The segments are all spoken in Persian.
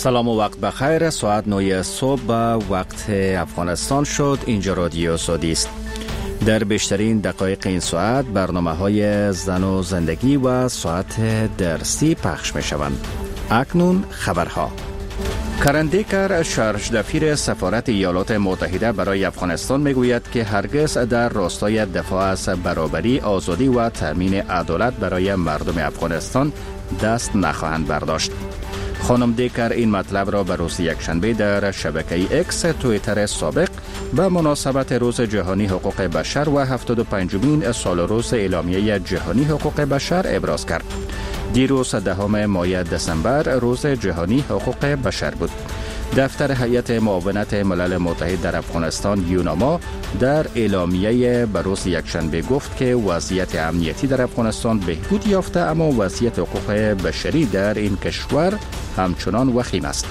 سلام و وقت بخیر. ساعت 9 صبح به وقت افغانستان شد. اینجا رادیو سعودی است. در بیشترین دقایق این ساعت برنامه‌های زن و زندگی و ساعت درسی پخش می‌شوند. اکنون خبرها. کرن دیکر، شارژ دفیر سفارت ایالات متحده برای افغانستان میگوید که هرگز در راستای دفاع از برابری، آزادی و تامین عدالت برای مردم افغانستان دست نخواهند برداشت. خانم دیکر این مطلب را به روز یکشنبه در شبکه اکس توییتر سابق به مناسبت روز جهانی حقوق بشر و 75مین سال روز اعلامیه جهانی حقوق بشر ابراز کرد. دیروز 10 ماه دسامبر روز جهانی حقوق بشر بود. دفتر هیئت معاونت ملل متحد در افغانستان یوناما در اعلامیه به روز یکشنبه گفت که وضعیت امنیتی در افغانستان بهبود یافته، اما وضعیت حقوق بشری در این کشور همچنان وخیم است.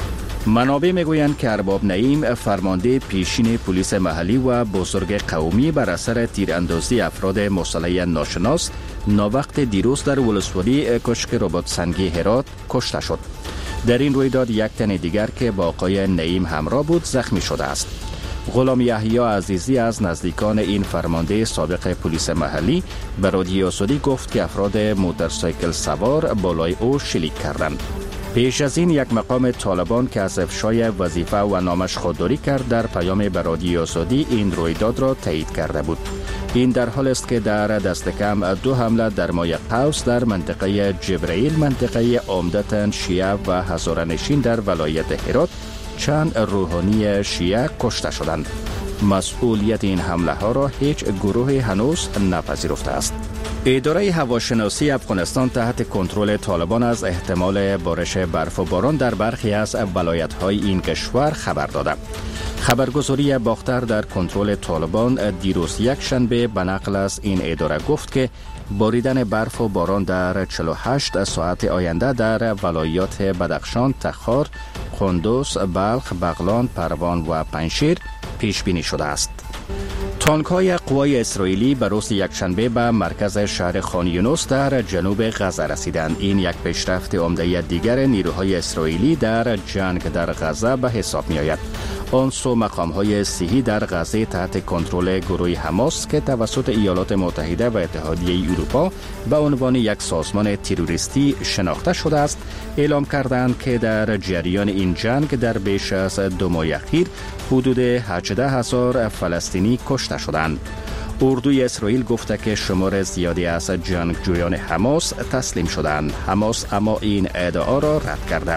منابع میگویند که ارباب نعیم، فرمانده پیشین پلیس محلی و بزرگ قومی، بر اثر تیراندازی افراد مسلح ناشناس ناوقت دیروز در ولسوالی کشک رباط سنگی هرات کشته شد. در این رویداد یک تن دیگر که با آقای نعیم همراه بود زخمی شده است. غلام یحیی عزیزی از نزدیکان این فرمانده سابق پلیس محلی به رادیو سعودی گفت که افراد موتورسایکل سوار بالای او شلیک کردند. پیش از این یک مقام طالبان که از افشای وظیفه و نامش خودداری کرد در پیام به رادیو سعودی این رویداد را تایید کرده بود. این در حال است که در دست کم 2 حمله در ماه قوس در منطقه جبرائیل، منطقه عمدتاً شیعه و هزاره‌نشین در ولایت هرات، چند روحانی شیعه کشته شدند. مسئولیت این حمله ها را هیچ گروه هنوز نپذیرفته است. اداره هواشناسی افغانستان تحت کنترل طالبان از احتمال بارش برف و باران در برخی از ولایت‌های این کشور خبر داده. خبرگزاری باختر در کنترل طالبان دیروز یکشنبه به نقل از این اداره گفت که باریدن برف و باران در 48 ساعت آینده در ولایات بدخشان، تخار، قندوز، بلخ، بغلان، پروان و پنجشیر پیش بینی شده است. تانک‌های قوای اسرائیلی به روز یکشنبه به مرکز شهر خان یونس در جنوب غزه رسیدند. این یک پیشرفت عمده دیگر نیروهای اسرائیلی در جنگ در غزه به حساب می‌آید. آن سو مقام‌های صحی در غزه تحت کنترل گروه حماس که توسط ایالات متحده و اتحادیه اروپا به عنوان یک سازمان تروریستی شناخته شده است، اعلام کردند که در جریان این جنگ در بیش از 2 ماه اخیر حدود 18,000 فلسطینی کشته شدند. اردوی اسرائیل گفته که شمار زیادی از جنگجویان حماس تسلیم شدند. حماس اما این ادعا را رد کرده.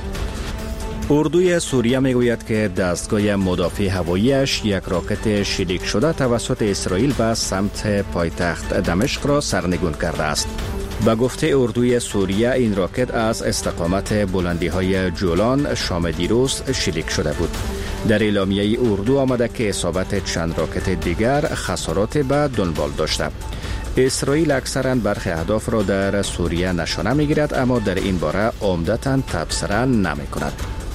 اردوی سوریه میگوید که دستگاه مدافع هواییش یک راکت شلیک شده توسط اسرائیل به سمت پایتخت دمشق را سرنگون کرده است. به گفته اردوی سوریه این راکت از استقامت بلندی‌های جولان شام دیروز شلیک شده بود. در اعلامیه اردو آمده که اصابت چند راکت دیگر خسارات به دنبال داشته. اسرائیل اکثرا برخی اهداف را در سوریه نشانه میگیرد، اما در این باره عمدتاً تبصره نمی کند.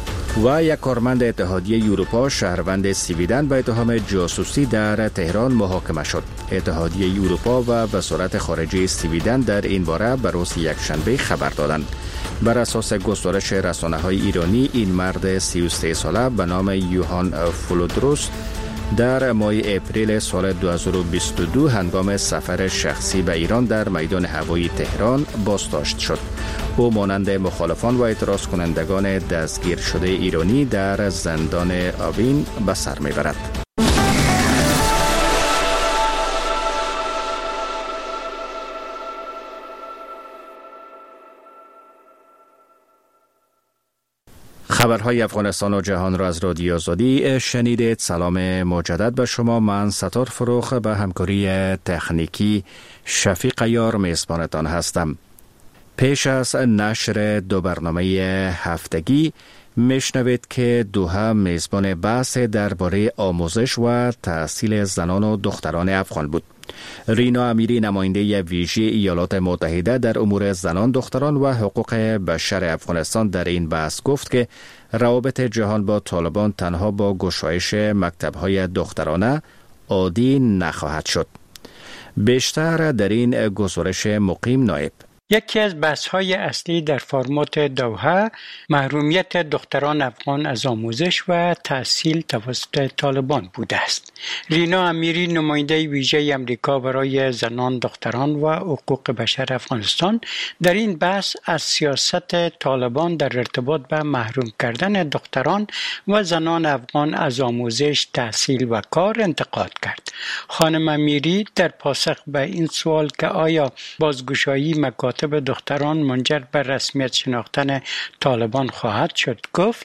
و یک کارمند اتحادیه اروپا شهروند سویدن به اتهام جاسوسی در تهران محاکمه شد. اتحادیه اروپا و وزارت خارجه سویدن در این باره به روز یکشنبه خبر دادند. بر اساس گزارش رسانه‌های ایرانی، این مرد 33 ساله به نام یوهان فولودروس در ماه اپریل سال 2022 هنگام سفر شخصی به ایران در میدان هوایی تهران بازداشت شد. او مانند مخالفان و اعتراض کنندگان دستگیر شده ایرانی در زندان آوین به سر میبرد. خبرهای افغانستان و جهان را از رادیو آزادی شنیدید. سلام مجدد به شما. من ستار فروخ به همکاری تکنیکی شفیق یار میزبانتان هستم. پیش از نشر 2 برنامه هفتگی میشنوید که دوحه میزبان بحث درباره آموزش و تحصیل زنان و دختران افغان بود. رینا امیری، نماینده ویژه ایالات متحده در امور زنان، دختران و حقوق بشر افغانستان، در این بحث گفت که روابط جهان با طالبان تنها با گشایش مکتب‌های دخترانه عادی نخواهد شد. بیشتر در این گزارش مقیم نایب. یکی از بحث‌های اصلی در فرمات دوحه محرومیت دختران افغان از آموزش و تحصیل توسط طالبان بوده است. رینا امیری نماینده ویژه آمریکا برای زنان، دختران و حقوق بشر افغانستان در این بحث از سیاست طالبان در ارتباط به محروم کردن دختران و زنان افغان از آموزش، تحصیل و کار انتقاد کرد. خانم امیری در پاسخ به این سوال که آیا بازگشایی مکاتب دختران منجر به رسمیت شناختن طالبان خواهد شد گفت: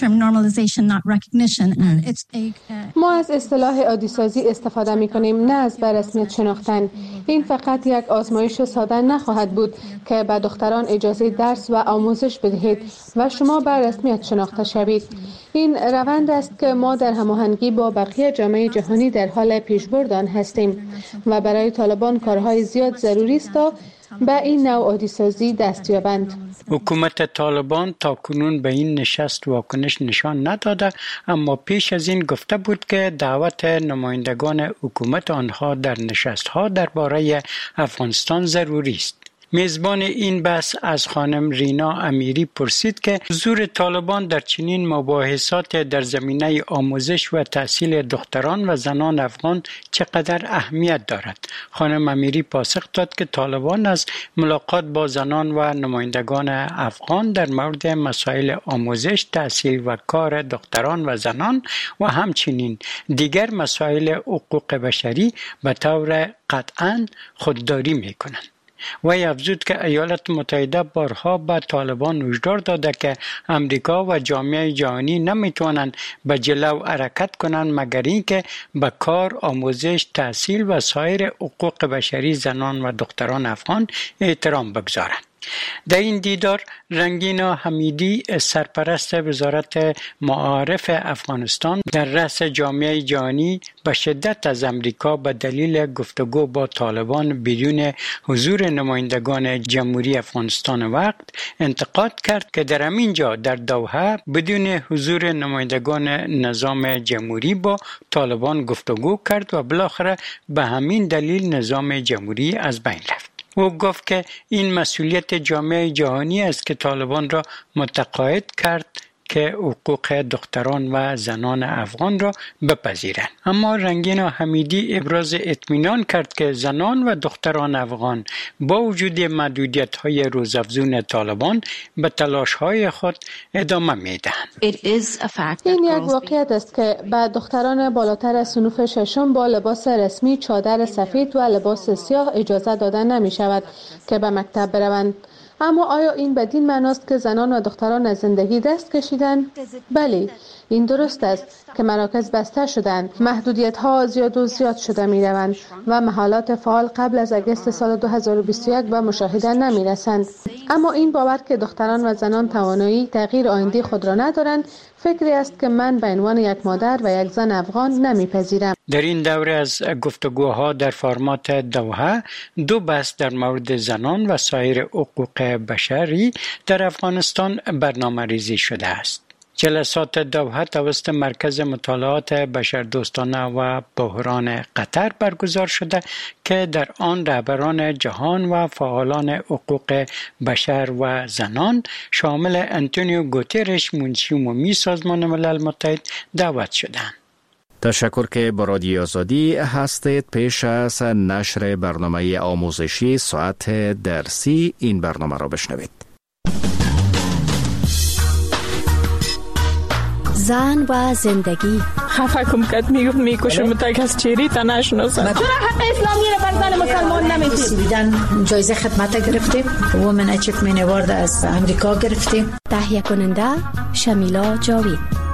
ما از اصطلاح عادی‌سازی استفاده می‌کنیم، نه از به رسمیت شناختن. این فقط یک آزمایش ساده نخواهد بود که به دختران اجازه درس و آموزش بدهید و شما به رسمیت شناخته شوید. این روند است که ما در هماهنگی با بقیه جامعه جهانی در حال پیشبرد آن هستیم و برای طالبان کارهای زیاد ضروری است تا به این نوع عادی‌سازی دست یابند. حکومت طالبان تاکنون به این نشست واکنش نشان نداده، اما پیش از این گفته بود که دعوت نمایندگان حکومت آنها در نشست‌ها درباره افغانستان ضروری است. میزبان این بحث از خانم رینا امیری پرسید که حضور طالبان در چنین مباحثات در زمینه آموزش و تحصیل دختران و زنان افغان چقدر اهمیت دارد. خانم امیری پاسخ داد که طالبان از ملاقات با زنان و نمایندگان افغان در مورد مسائل آموزش، تحصیل و کار دختران و زنان و همچنین دیگر مسائل حقوق بشری به طور قطعاً خودداری می‌کنند. وی افزود که ایالات متحده بارها به طالبان هشدار داده که امریکا و جامعه جهانی نمیتوانند به جلو حرکت کنند مگر اینکه به کار، آموزش، تحصیل و سایر حقوق بشری زنان و دختران افغان احترام بگذارند. در این دیدار رنگینا حمیدی سرپرست وزارت معارف افغانستان در رأس جامعه جهانی به شدت از امریکا به دلیل گفتگو با طالبان بدون حضور نمایندگان جمهوری افغانستان وقت انتقاد کرد که در همینجا در دوحه بدون حضور نمایندگان نظام جمهوری با طالبان گفتگو کرد و بالاخره به همین دلیل نظام جمهوری از بین رفت. او گفت که این مسئولیت جامعه جهانی است که طالبان را متقاعد کرد که حقوق دختران و زنان افغان را بپذیرند. اما رنگینا حمیدی ابراز اطمینان کرد که زنان و دختران افغان با وجود محدودیت‌های روزافزون طالبان به تلاش‌های خود ادامه می‌دهند. این یک واقعیت است که به دختران بالاتر از صنوف ششم با لباس رسمی، چادر سفید و لباس سیاه اجازه داده نمی‌شود که به مکتب بروند. اما آیا این بدین معناست که زنان و دختران از زندگی دست کشیدند؟ بله، این درست است که مراکز بسته شدند، محدودیت‌ها زیاد شده می‌روند و محالات فعال قبل از اگست سال 2021 به مشاهده نمی‌رسند. اما این باور که دختران و زنان توانایی تغییر آینده خود را ندارند، فکری است که من به عنوان یک مادر و یک زن افغان نمی‌پذیرم. در این دوره از گفتگوها در فرمات دوحه دو بحث در مورد زنان و سایر حقوق بشری در افغانستان برنامه‌ریزی شده است. جلسات دوحه توسط مرکز مطالعات بشردوستانه و بحران قطر برگزار شده که در آن رهبران جهان و فعالان حقوق بشر و زنان شامل انتونیو گوترش منشی عمومی سازمان ملل متحد دعوت شدند. تشکر که با رادیو آزادی هستید. پیش از نشر برنامه آموزشی ساعت درسی این برنامه را بشنوید. زن و زندگی. خفه کم کت میکشم تا کس چیری تا نشناسم. چرا حق اسلامی را بر زن مسلمان نمیدید؟ جایزه خدمت گرفتیم. وومن اچیومنت اوارد از امریکا گرفتیم. تهیه کننده شمیلا جاوید.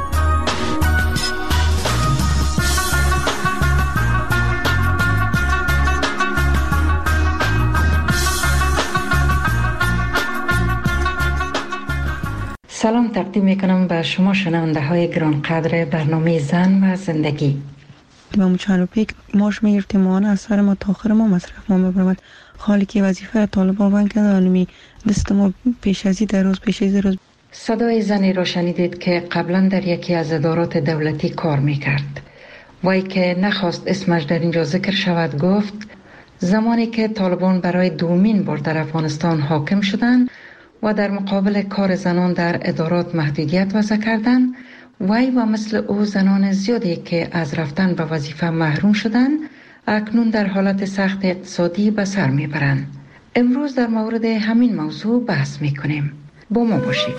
سلام تقدیم میکنم به شما شنونده های گرانقدر برنامه زن و زندگی. ما چند پیک ماش میگرفتیم آن از سر ما تا آخر ما مصرف ما ببرمد. حالی که وظیفه طالبان وان کرده آنمی دست ما پیش ازی در روز پیش ازی روز. صدای زنی را شنیدید که قبلا در یکی از ادارات دولتی کار میکرد. وی که نخواست اسمش در اینجا ذکر شود گفت زمانی که طالبان برای دومین بار در افغانستان حاکم شدند و در مقابل کار زنان در ادارات محدودیت وضع کردند، وی و مثل او زنان زیادی که از رفتن به وظیفه محروم شدند اکنون در حالت سخت اقتصادی به سر میبرند. امروز در مورد همین موضوع بحث میکنیم. با ما باشید.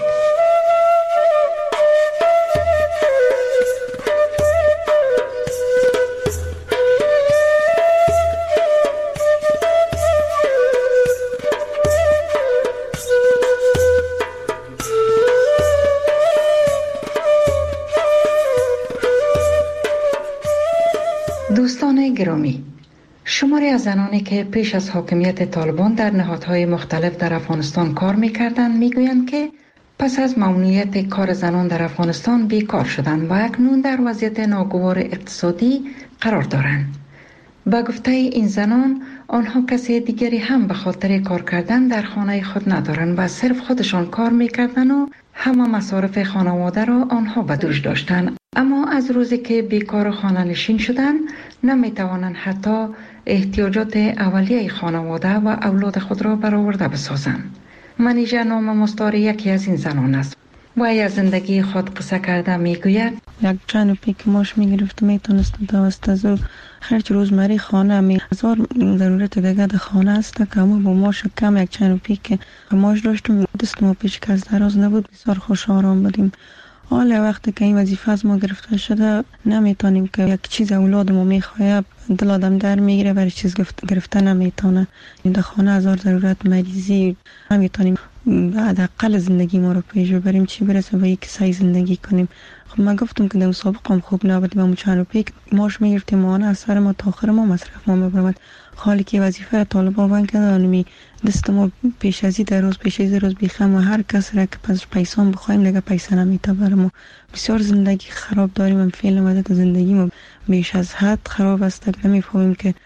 دوستان گرامی، شماری از زنانی که پیش از حاکمیت طالبان در نهادهای مختلف در افغانستان کار می‌کردند می‌گویند که پس از ممنوعیت کار زنان در افغانستان بیکار شدند و اکنون در وضعیت ناگوار اقتصادی قرار دارند. با گفته این زنان، آنها کسی دیگری هم به خاطر کار کردن در خانه خود ندارند و صرف خودشان کار می‌کردند و همه مصارف خانواده را آنها به دوش داشتند. اما از روزی که بیکار و خانه نشین شدند نمی‌توانند حتی احتیاجات اولیه خانواده و اولاد خود را برآورده بسازند. منیژه نام مستعار یکی از این زنان است. وی از زندگی خود قصه کرده میگوید: یک چند پیک ماش میگرفتم، میتونستم توسط از او خرج روزمره خانه هزار ضرورت دیگه در خانه است که همون با ماش کم یک چند پیک ماش داشتم. دستم پیش که از دراز نبود، بسیار خوش آرام بودیم. حالا وقتی که این وظیفه از ما گرفته شده نمیتونیم که یک چیز اولاد ما میخواه دل آدم در میگیره، برای چیز گرفته نمیتونه. این در خانه هزار ضرورت مریضی نمیتونیم حداقل زندگی ما رو پیش ببریم، چی برسه به یک سعی زندگی کنیم. خب من گفتم که در مسابقه هم خوب نبودیم، اما چند پیک ماش میگرفتیم و از سر ما تا آخر ما مصرف ما میبرمد. حالی که وظیفه طالبان بند کردن دست ما پیش ازی در روز پیش ازی روز بیخم و هر کس را که پس پیسان بخوایم دیگه پیسه نمیته برم. بسیار زندگی خراب داریم. من فعلا وضعیت زندگی ما بیش از حد خراب است که نمیفهمیم که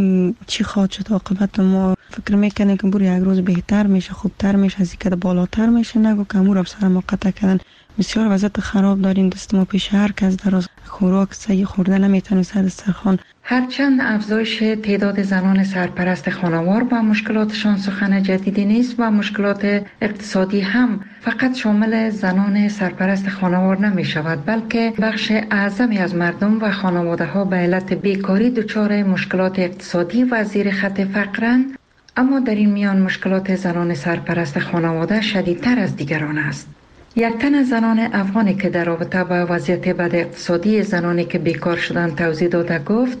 چی خواهد شد عاقبت. ما فکر میکنیم که بر یک روز بهتر میشه، خوبتر میشه، از اینکه بالاتر میشه، نگو که امور سر ما قطع کردن. بسیار وضعیت خراب داریم. دست ما پیش هر کس در خوراک سعی خورده نمیتونه سر دسترخوان. هرچند افزایش تعداد زنان سرپرست خانوار و مشکلاتشان سخن جدیدی نیست و مشکلات اقتصادی هم فقط شامل زنان سرپرست خانوار نمی شود، بلکه بخش اعظمی از مردم و خانواده ها به علت بیکاری دچار مشکلات اقتصادی و زیر خط فقرند. اما در این میان مشکلات زنان سرپرست خانواده شدیدتر از دیگران است. یک تن از زنان افغانی که در رابطه با وضعیت بد اقتصادی زنانی که بیکار شدند توضیح داده گفت: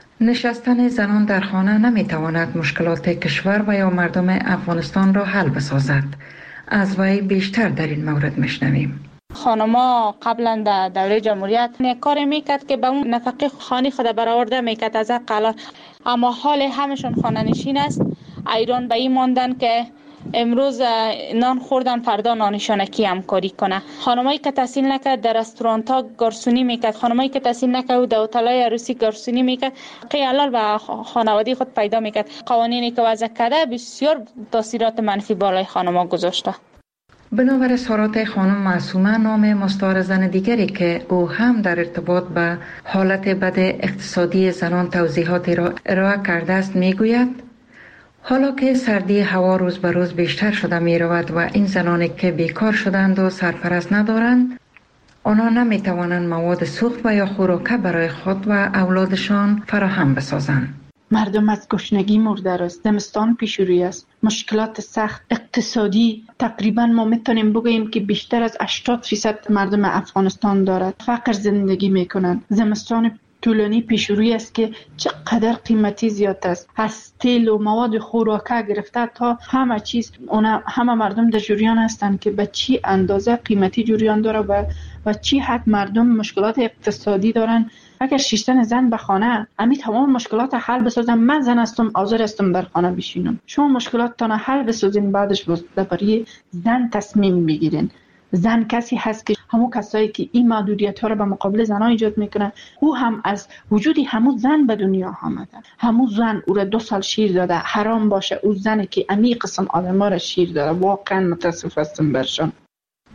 نشستن زنان در خانه نمیتواند مشکلات کشور و یا مردم افغانستان را حل بسازد. از وی بیشتر در این مورد میشنویم. خانما قبلا در دوره جمهوریت کار میکرد که به اون نفقه خانه خود برآورده میکرد از قلار، اما حال همشون خانه نشین است. ایران به این ماندن که امروز نان خوردن فردا نانشان کی همکاری کنه. خانمایی که تحصیل نکرد در رستوران ها گارسونی میکرد، خانمایی که تحصیل نکرد در هتل‌های عروسی گارسونی میکرد، قیالال و خانوادگی خود پیدا میکرد. قوانینی که وضع کرده بسیار تاثیرات منفی بالای خانم‌ها گذاشته. بنابر اظهارات خانم معصومه، نام مستعار زن دیگری که او هم در ارتباط به حالت بد اقتصادی زنان توضیحاتی را ارائه کرده است، میگوید: حالا که سردی هوا روز به روز بیشتر شده می رود و این زنانی که بیکار شدند و سرپرست ندارند، آنها نمی توانند مواد سوخت و یا خوراک برای خود و اولادشان فراهم بسازند. مردم از گشنگی مرده است. زمستان پیش روی است. مشکلات سخت اقتصادی تقریبا ما میتونیم بگوییم که بیشتر از 80% مردم افغانستان دارد. فقر زندگی میکنند. زمستان طولانی پیش روی است که چقدر قیمتی زیاد است. از تیل و مواد خوراکه گرفته تا همه چیز، همه مردم در جریان هستند که به چی اندازه قیمتی جریان داره و چی حد مردم مشکلات اقتصادی دارن. اگر شیشتن زن به خانه امی تمام مشکلات حل بسازن، من زن هستم حاضر هستم در خانه بشینم. شما مشکلاتتان حل بسازین، بعدش برای زن تصمیم بگیرین. زن کسی هست که همون کسایی که این محدودیت ها رو به مقابل زنها ایجاد میکنن، او هم از وجودی همون زن به دنیا آمده. همون زن او را 2 سال شیر داده. حرام باشه او زنی که امی قسم آدم ها را شیر داده. واقعا متاسف هستم برشان.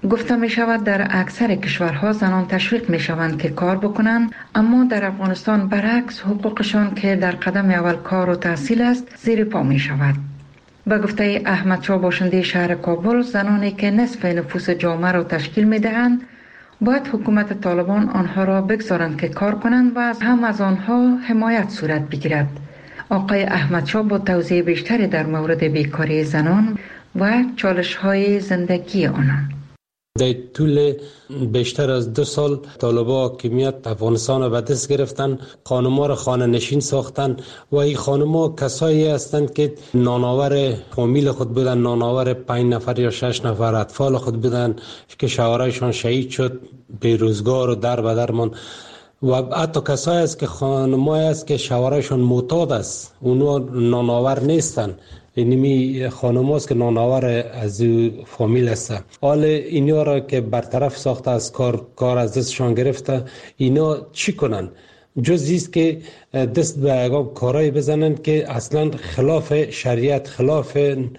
گفته می شود در اکثر کشورها زنان تشویق می شوند که کار بکنند، اما در افغانستان برعکس حقوقشان که در قدم اول کار و تحصیل است زیر پا می شود. به گفته احمد شاه باشنده شهر کابل، زنانی که نصف نفوس جامعه را تشکیل می دهند باید حکومت طالبان آنها را بگذارند که کار کنند و از آنها حمایت صورت بگیرد. آقای احمد شاه با توضیح بیشتری در مورد بیکاری زنان و چالش‌های زندگی آنان. در طول بیشتر از 2 سال طالبان حاکمیت افغانستان را به دست گرفتن، خانم‌ها را خانه نشین ساختن و این خانم‌ها کسایی هستند که نانآور فامیل خود بودن، نانآور 5 نفر یا 6 نفر اطفال خود بودن که شوهرایشان شهید شد، بیروزگار و در به در ماند. و حتی کسایی است که خانم‌هایی است که شوهرایشان معتاد است، اونا نانآور نیستن. اینمی خانم هاست که نانآور از فامیل است. حال اینا را که برطرف ساخته از کار از دستشان گرفته، اینا چی کنن؟ جز ایست که دست به کارایی بزنن که اصلا خلاف شریعت، خلاف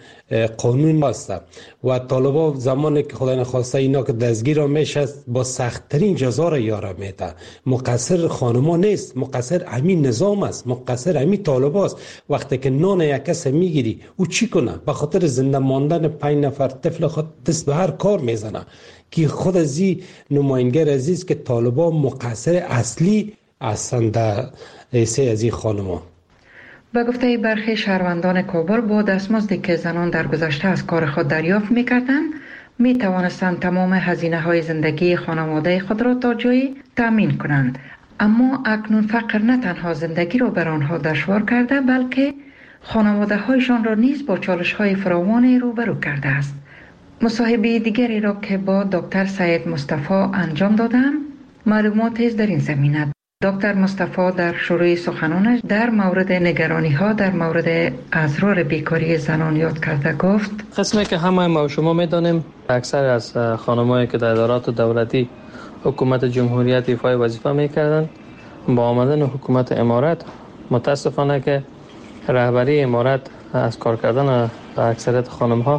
قانون است. و طالبان زمانی که خدای نخواسته اینا که دستگیر را میشه با سخت‌ترین جزا را یاره میده. مقصر خانما نیست، مقصر همین نظام است، مقصر همین طالبان است. وقتی که نان یک کس میگیری او چی کنه؟ به خاطر زنده ماندن 5 نفر طفل خود دست به هر کار میزنه که خود از این نماینگر عزیز که طالبان مقصر اصلی هستند در حیثیت از این خانما. به گفته برخی شهروندان کابل، با دستمزدی که زنان در گذشته از کار خود دریافت می‌کردند می توانستند تمام هزینه‌های زندگی خانواده خود را تا جایی تأمین کنند، اما اکنون فقر نه تنها زندگی را بر آنها دشوار کرده بلکه خانواده‌هایشان را نیز با چالش‌های فراوانی روبرو کرده است. مصاحبه دیگری را که با دکتر سید مصطفی انجام دادم معلوماتی در این زمینه. دکتر مصطفی در شروع سخنانش در مورد نگرانی‌ها در مورد اضرار بیکاری زنان یاد کرده گفت: قسمی که همه ما و شما می‌دانیم، اکثر از خانم‌هایی که در ادارات دولتی حکومت جمهوریت ایفای وظیفه می‌کردند، با آمدن حکومت امارت متاسفانه که رهبری امارت از کار کردن اکثریت خانم‌ها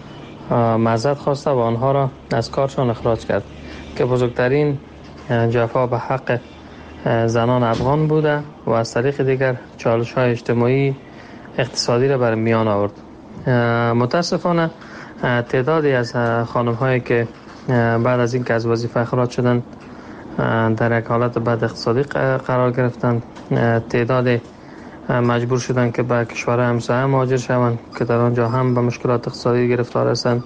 معذرت خواسته و آنها را از کارشان اخراج کرد که بزرگترین جفا به حق زنان افغان بوده و از طریق دیگر چالش‌های اجتماعی اقتصادی را بر میان آورد. متاسفانه تعدادی از خانم‌هایی که بعد از این که از وظیفه اخراج شدند در یک حالت بد اقتصادی قرار گرفتند، تعدادی مجبور شدند که به کشور همسایه مهاجر شوند که در آنجا هم به مشکلات اقتصادی گرفتار هستند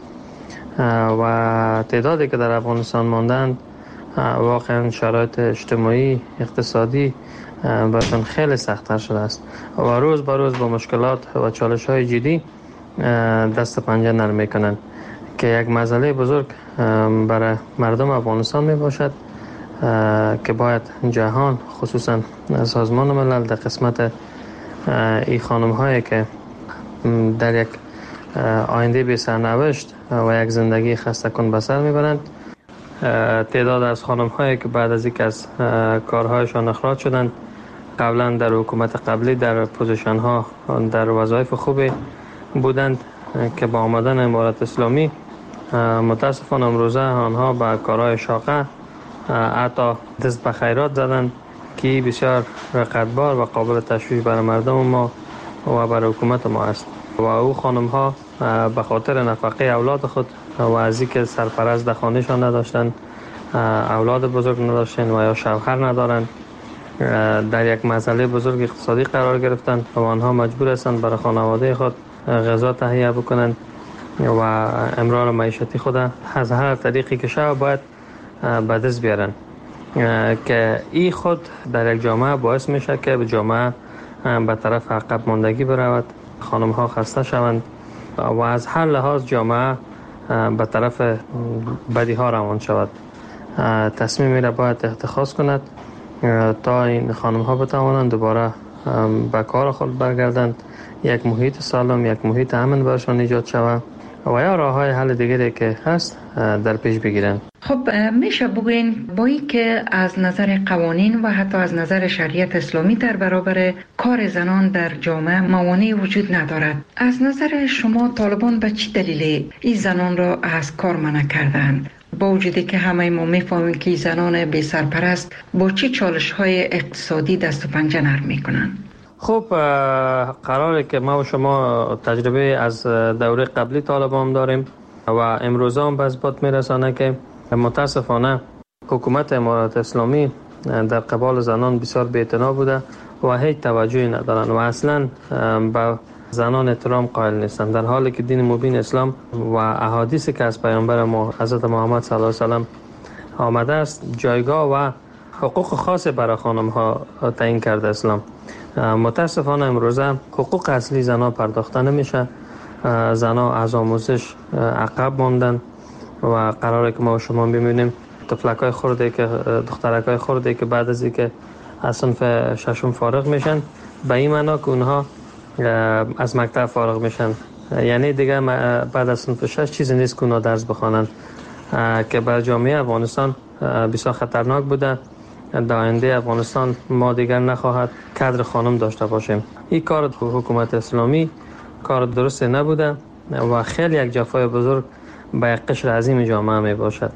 و تعدادی که در افغانستان ماندند واقعا شرایط اجتماعی اقتصادی برشان خیلی سخت‌تر شده است و روز به روز با مشکلات و چالش‌های جدی دست پنجه نرم می‌کنند که یک مسئله بزرگ برای مردم افغانستان میباشد که باید جهان خصوصا سازمان ملل در قسمت این خانم‌هایی که در یک آینده بی سرنوشت و یک زندگی خسته کن به سر میبرند، تعداد از خانم‌هایی که بعد از اینکه از کارهایشان اخراج شدند قبلا در حکومت قبلی در پوزیشن‌ها در وظایف خوبی بودند که با آمدن امارت اسلامی متاسفانه امروزه آنها به کارهای شاقه حتی دست به خیرات زدند که بسیار رقتبار و قابل تشویش برای مردم ما و برای حکومت ما است و او خانم‌ها به خاطر نفقه اولاد خود و از اینکه سرپرست در خانه‌شان نداشتند، اولاد بزرگ نداشتند و یا شوهر ندارند، در یک مسئله بزرگ اقتصادی قرار گرفتند و آنها مجبور هستند برای خانواده خود غذا تهیه بکنند و امرار معیشتی خود از هر طریقی که شود باید به دست بیارند که این خود در یک جامعه باعث میشه که جامعه به طرف عقب ماندگی برود، خانم‌ها خسته شوند و از هر لحاظ جامعه به طرف بدی‌ها روان شود. تصمیمی را باید اتخاذ کند تا این خانم‌ها بتوانند دوباره به کار خود برگردند، یک محیط سالم، یک محیط امن برشان ایجاد شود و یا راه‌های حل دیگری که هست در پیش بگیرند. خب میشه بگوین با این که از نظر قوانین و حتی از نظر شریعت اسلامی در برابر کار زنان در جامعه موانعی وجود ندارد، از نظر شما طالبان به چه دلیل این زنان را از کار منع کردند با وجودی که همه ما میفهمیم که زنان بی سرپرست با چه چالش‌های اقتصادی دست و پنجه نرم میکنن؟ خب قراره که ما و شما تجربه از دوره قبلی طالبان داریم و امروز هم به اثبات میرسانه که متاسفانه حکومت امارات اسلامی در قبال زنان بسیار بی‌اعتنا بوده و هیچ توجهی ندارن و اصلا به زنان احترام قائل نیستند، در حالی که دین مبین اسلام و احادیثی که از پیامبر ما حضرت محمد صلی الله علیه و سلم آمده است جایگاه و حقوق خاص برای خانم ها تعیین کرده اسلام. متاسفانه امروزه حقوق اصلی زنها پرداخته نمیشه، زنها از آموزش عقب ماندن و قراره که ما و شما ببینیم طفلکای خرده که دخترکای خرده که بعد از اینکه از صنف ششم فارغ میشن به این معنا که اونها از مکتب فارغ میشن، یعنی دیگه بعد از صنف 6 چیزی نیست که اونها درس بخوانند که بر جامعه افغانستان بسیار خطرناک بوده. در آینده افغانستان ما دیگر نخواهد کادر خانم داشته باشیم. این کار حکومت اسلامی کار درست نبوده و خیلی یک جفای بزرگ به یک قشر عظیم جامعه می باشد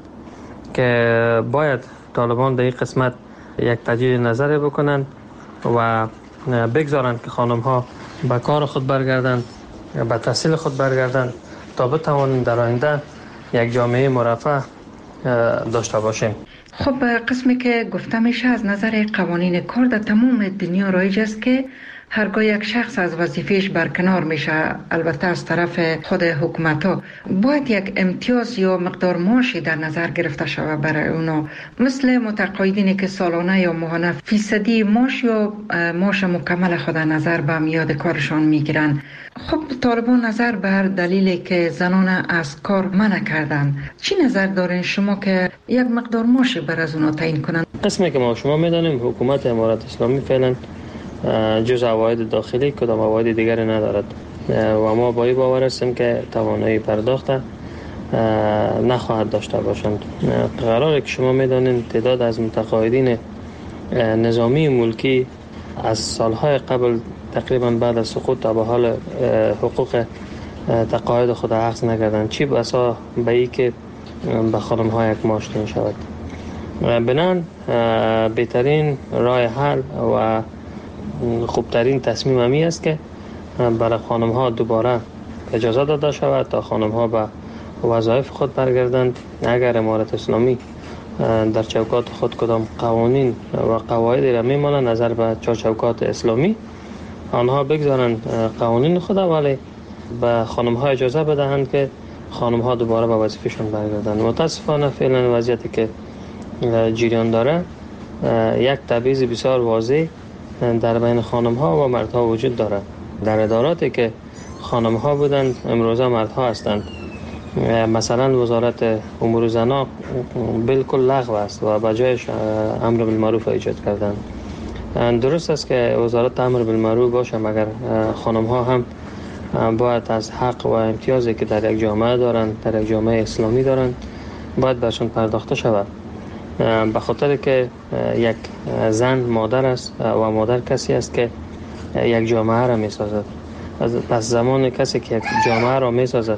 که باید طالبان در این قسمت یک تجدید نظر بکنند و بگذارند که خانم ها به کار خود برگردند، به تحصیل خود برگردند تا بتوانند در آینده یک جامعه مرفه داشته باشیم. خب قسمی که گفته میشه از نظر قوانین کار در تمام دنیا رایج است که هرگاه یک شخص از وظیفهش برکنار میشه، البته از طرف خود حکومت ها، باید یک امتیاز یا مقدار معاشی در نظر گرفته شود برای اونا، مثل متقاعدینی که سالانه یا ماهانه فیصدی معاش یا معاش مکمل خود نظر به میاد کارشان میگیرن. خب طالبان نظر بر دلیلی که زنان از کار منع کردن، چی نظر دارین شما که یک مقدار معاشی بر از اونا تعیین کنن؟ قسمی که ما شما میدانیم حکومت امارات اسلامی فعلا جز عواید داخلی کدام عواید دیگری ندارد و ما با این باور هستیم که توانایی پرداخت نخواهد داشته باشند. قراره که شما میدانید تعداد از متقاعدین نظامی ملکی از سالهای قبل تقریبا بعد از سقوط تا به حال حقوق تقاعد خود اخذ نکردند، چی بسا به ای که به خانم ها یک معاش تعیین شود. بنان بهترین راه حل و خوبترین تصمیم همی است که برای خانم ها دوباره اجازه داده شود تا خانم ها به وظایف خود برگردند. اگر امارت اسلامی در چوکات خود کدام قوانین و قواعدی را میمانند نظر به چوکات اسلامی، آنها بگذارند قوانین خود، ولی به خانم ها اجازه بدهند که خانم ها دوباره به وظیفه‌شان برگردند. متاسفانه فعلا وضعیتی که جریان داره یک تبعیض بسیار واضح در بین خانم ها و مردها وجود دارد. در اداراتی که خانم ها بودند امروزه مردها هستند. مثلا وزارت امور زنان بالکل لغو است و به جایش امر بالمعروف ایجاد کردند. درست است که وزارت امر بالمعروف باشه، مگر خانم ها هم باید از حق و امتیازی که در یک جامعه دارند، در یک جامعه اسلامی دارند، باید برشون پرداخته شود. به خاطر که یک زن مادر است و مادر کسی است که یک جامعه را می سازد. پس زمان کسی که یک جامعه را می سازد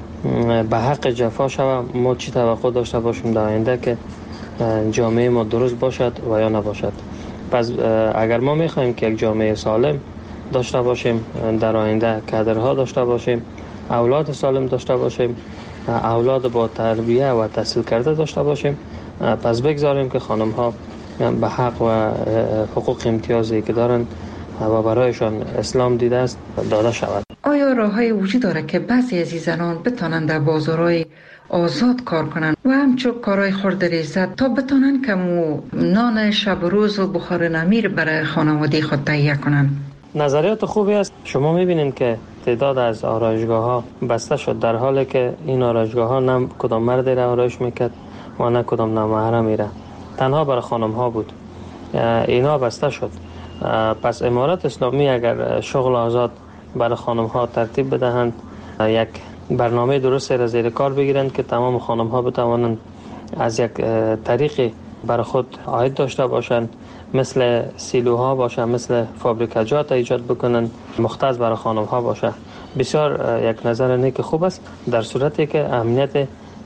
به حق جفا شود، ما چی توقع داشته باشیم در آینده که جامعه ما درست باشد و یا نباشد. پس اگر ما می خواهیم که یک جامعه سالم داشته باشیم، در آینده کادرها داشته باشیم، اولاد سالم داشته باشیم، اولاد با تربیه و تحصیل کرده داشته باشیم، پس بگذاریم که خانم ها به حق و حقوق امتیازی که دارند و برایشان اسلام دیده است داده شود. آیا راه‌های وجود داره که بعضی از این زنان بتانند در بازارهای آزاد کار کنند و همچون کارهای خردریزت تا بتانند که نان شب و روز و بخار نمیر برای خانواده خود تهیه کنند؟ نظریات خوبی است. شما میبینید که تعداد از آرایشگاه ها بسته شد، در حالی که این آرایشگاه ها نه کدام مردی را آرایش میکرد و نه کدام نامحرمی را، تنها برای خانم ها بود. اینا بسته شد. پس امارت اسلامی اگر شغل آزاد برای خانم ها ترتیب بدهند، یک برنامه درست را زیر کار بگیرند که تمام خانم ها بتوانند از یک طریقی برای خود عاید داشته باشند، مثل سیلوها باشه، مثل فابریکاجات ایجاد بکنند، مختص برای خانم ها باشه، بسیار یک نظر نیک خوب است، در صورتی که امنیت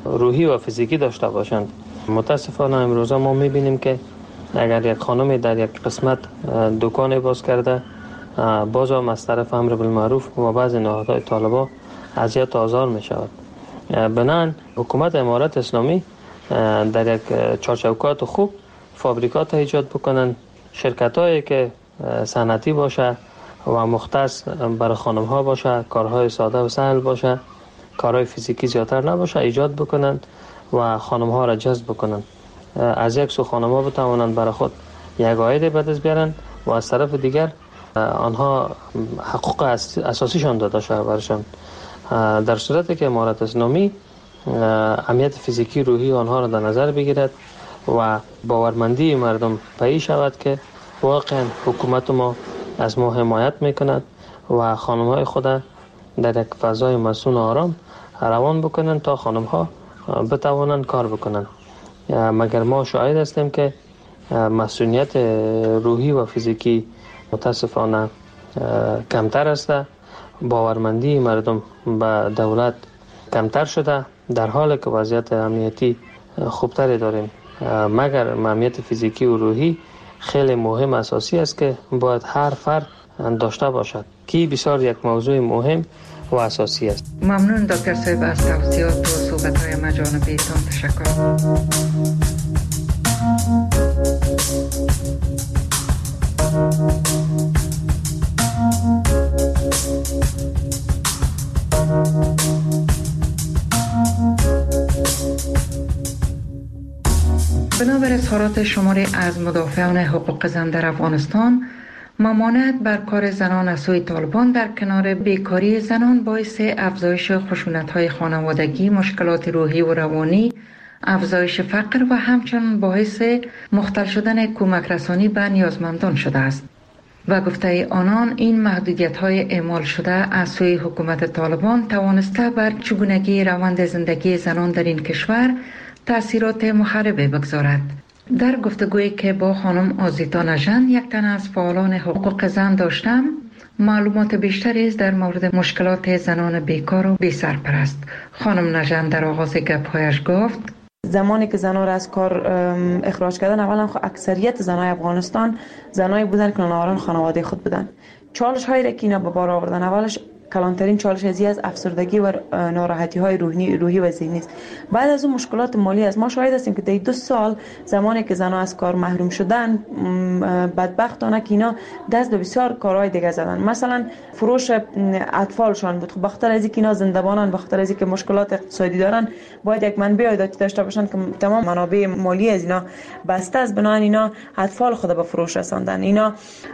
روحی و فیزیکی داشته باشند. متاسفانه امروزا ما میبینیم که اگر یک خانم در یک قسمت دکان باز کرده، باز هم از طرف امر بالمعروف و بعض نهادهای طالبان اذیت و آزار می شود. بنابراین حکومت امارت اسلامی در یک چارچوبات خوب فابریکات ایجاد بکنن، شرکت هایی که صنعتی باشه و مختص برای خانم ها باشه، کارهای ساده و سهل باشه، کارهای فیزیکی زیادتر نباشه، ایجاد بکنن و خانم ها را جذب بکنن. از یک سو خانم ها بتوانند برای خود یک عاید به دست بیارن و از طرف دیگر آنها حقوق اساسیشان داده شده برشان. در صورتی که امارت اسلامی امنیت فیزیکی روحی آنها را در نظر بگیرد و باورمندی مردم پدید شود که واقعا حکومت ما از ما حمایت میکند و خانم های خود در یک فضای مسئول آرام روان بکنند تا خانم ها بتوانند کار بکنند. مگر ما شاهد هستیم که مسئولیت روحی و فیزیکی متاسفانه کمتر است، باورمندی مردم به دولت کمتر شده، در حالی که وضعیت امنیتی خوبتری داریم. مگر امنیت فیزیکی و روحی خیلی مهم اساسی است که باید هر فرد داشته باشد که بسیار یک موضوع مهم و اساسی است. ممنون دکتر صاحب از توضیحات و صحبت‌های مجانبیتان. تشکر. بنابر اظهارات شماری از مدافعان حقوق زن در افغانستان، ممانعت بر کار زنان از سوی طالبان در کنار بیکاری زنان باعث افزایش خشونت‌های خانوادگی، مشکلات روحی و روانی، افزایش فقر و همچنین باعث مختل شدن کمک رسانی به نیازمندان شده است. و گفته آنان این محدودیت‌های اعمال شده از سوی حکومت طالبان توانسته بر چگونگی روند زندگی زنان در این کشور تأثیرات مخربی بگذارد. در گفتگویی که با خانم آزیتا نژند، یک تن از فعالان حقوق زن داشتم، معلومات بیشتری در مورد مشکلات زنان بیکار و بی سرپرست. خانم نژند در آغاز گپ‌هایش گفت: زمانی که زنها را از کار اخراج کردن، اولا اکثریت زنای افغانستان زنایی بودن که ناآرام خانواده خود بودن. چالش هایی را که اینا به بار آوردن، اولش کلانترین چالش از افسردگی و ناراحتی های روحی و ذهنی است. بعد از اون مشکلات مالی است. ما شاهد هستیم که در 2 سال زمانی که زنها از کار محروم شدن، بدبختانه که اینا دست به بسیار کارهای دیگه زدن. مثلا فروش اطفالشان بود. خب بخاطر از اینکه اینا زنده‌بانن، بخاطر از اینکه مشکلات اقتصادی دارن، باید یک منبع عایداتی داشته باشن که تمام منابع مالی از اینا بسته است. بنابراین اینا اطفال خود به فروش رساندن، اینا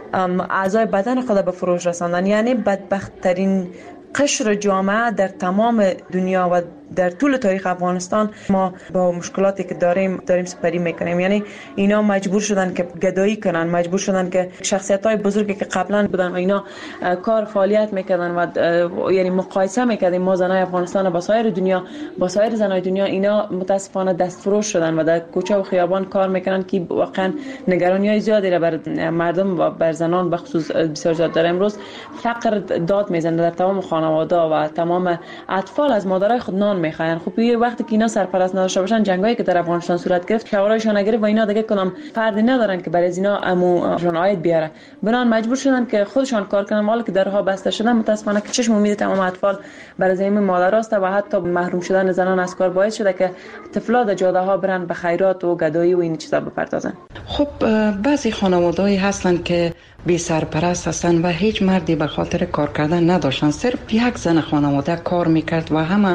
اعضای بدن خود به فروش رساندن. یعنی بدبخت‌ترین قشر جامعه در تمام دنیا و در طول تاریخ افغانستان ما با مشکلاتی که داریم سپری میکنیم. یعنی اینا مجبور شدن که گدایی کنن، مجبور شدن که شخصیت‌های بزرگی که قبلا بودن و اینا کار فعالیت میکردن و یعنی مقایسه میکردیم ما زنای افغانستان با سایر دنیا، با سایر زنای دنیا، اینا متاسفانه دستفروش شدن و در کوچه و خیابان کار میکنن که واقعا نگرانی‌های زیادی را بر مردم و بر زنان به خصوص بسیار زیاد داره. امروز فقر داد میزنه در تمام خانواده و تمام اطفال از مادرای خود نان میخواین. خب یه وقتی که اینا سرپرست نداشته باشن، جنگایی که در افغانستان صورت گرفت، شورایشون نگرفت و اینا دیگه کدام فردی ندارن که برای از اینا اموشون عاید بیاره. بنان مجبور شدن که خودشان کار کنن. حالا که درها بسته شدن، متاسفانه که چشم امید تمام اطفال برای زمین مادراست و حتی محروم شدن زنان از کار باعث شده که طفلا در جاده ها برن به خیرات و گدایی و این چیزا بپردازن. خب بعضی خانواده‌ای هستن که بی سرپرست هستن و هیچ مردی به خاطر کار کردن نداشتن. صرف یک زن خانواده کار میکرد و همه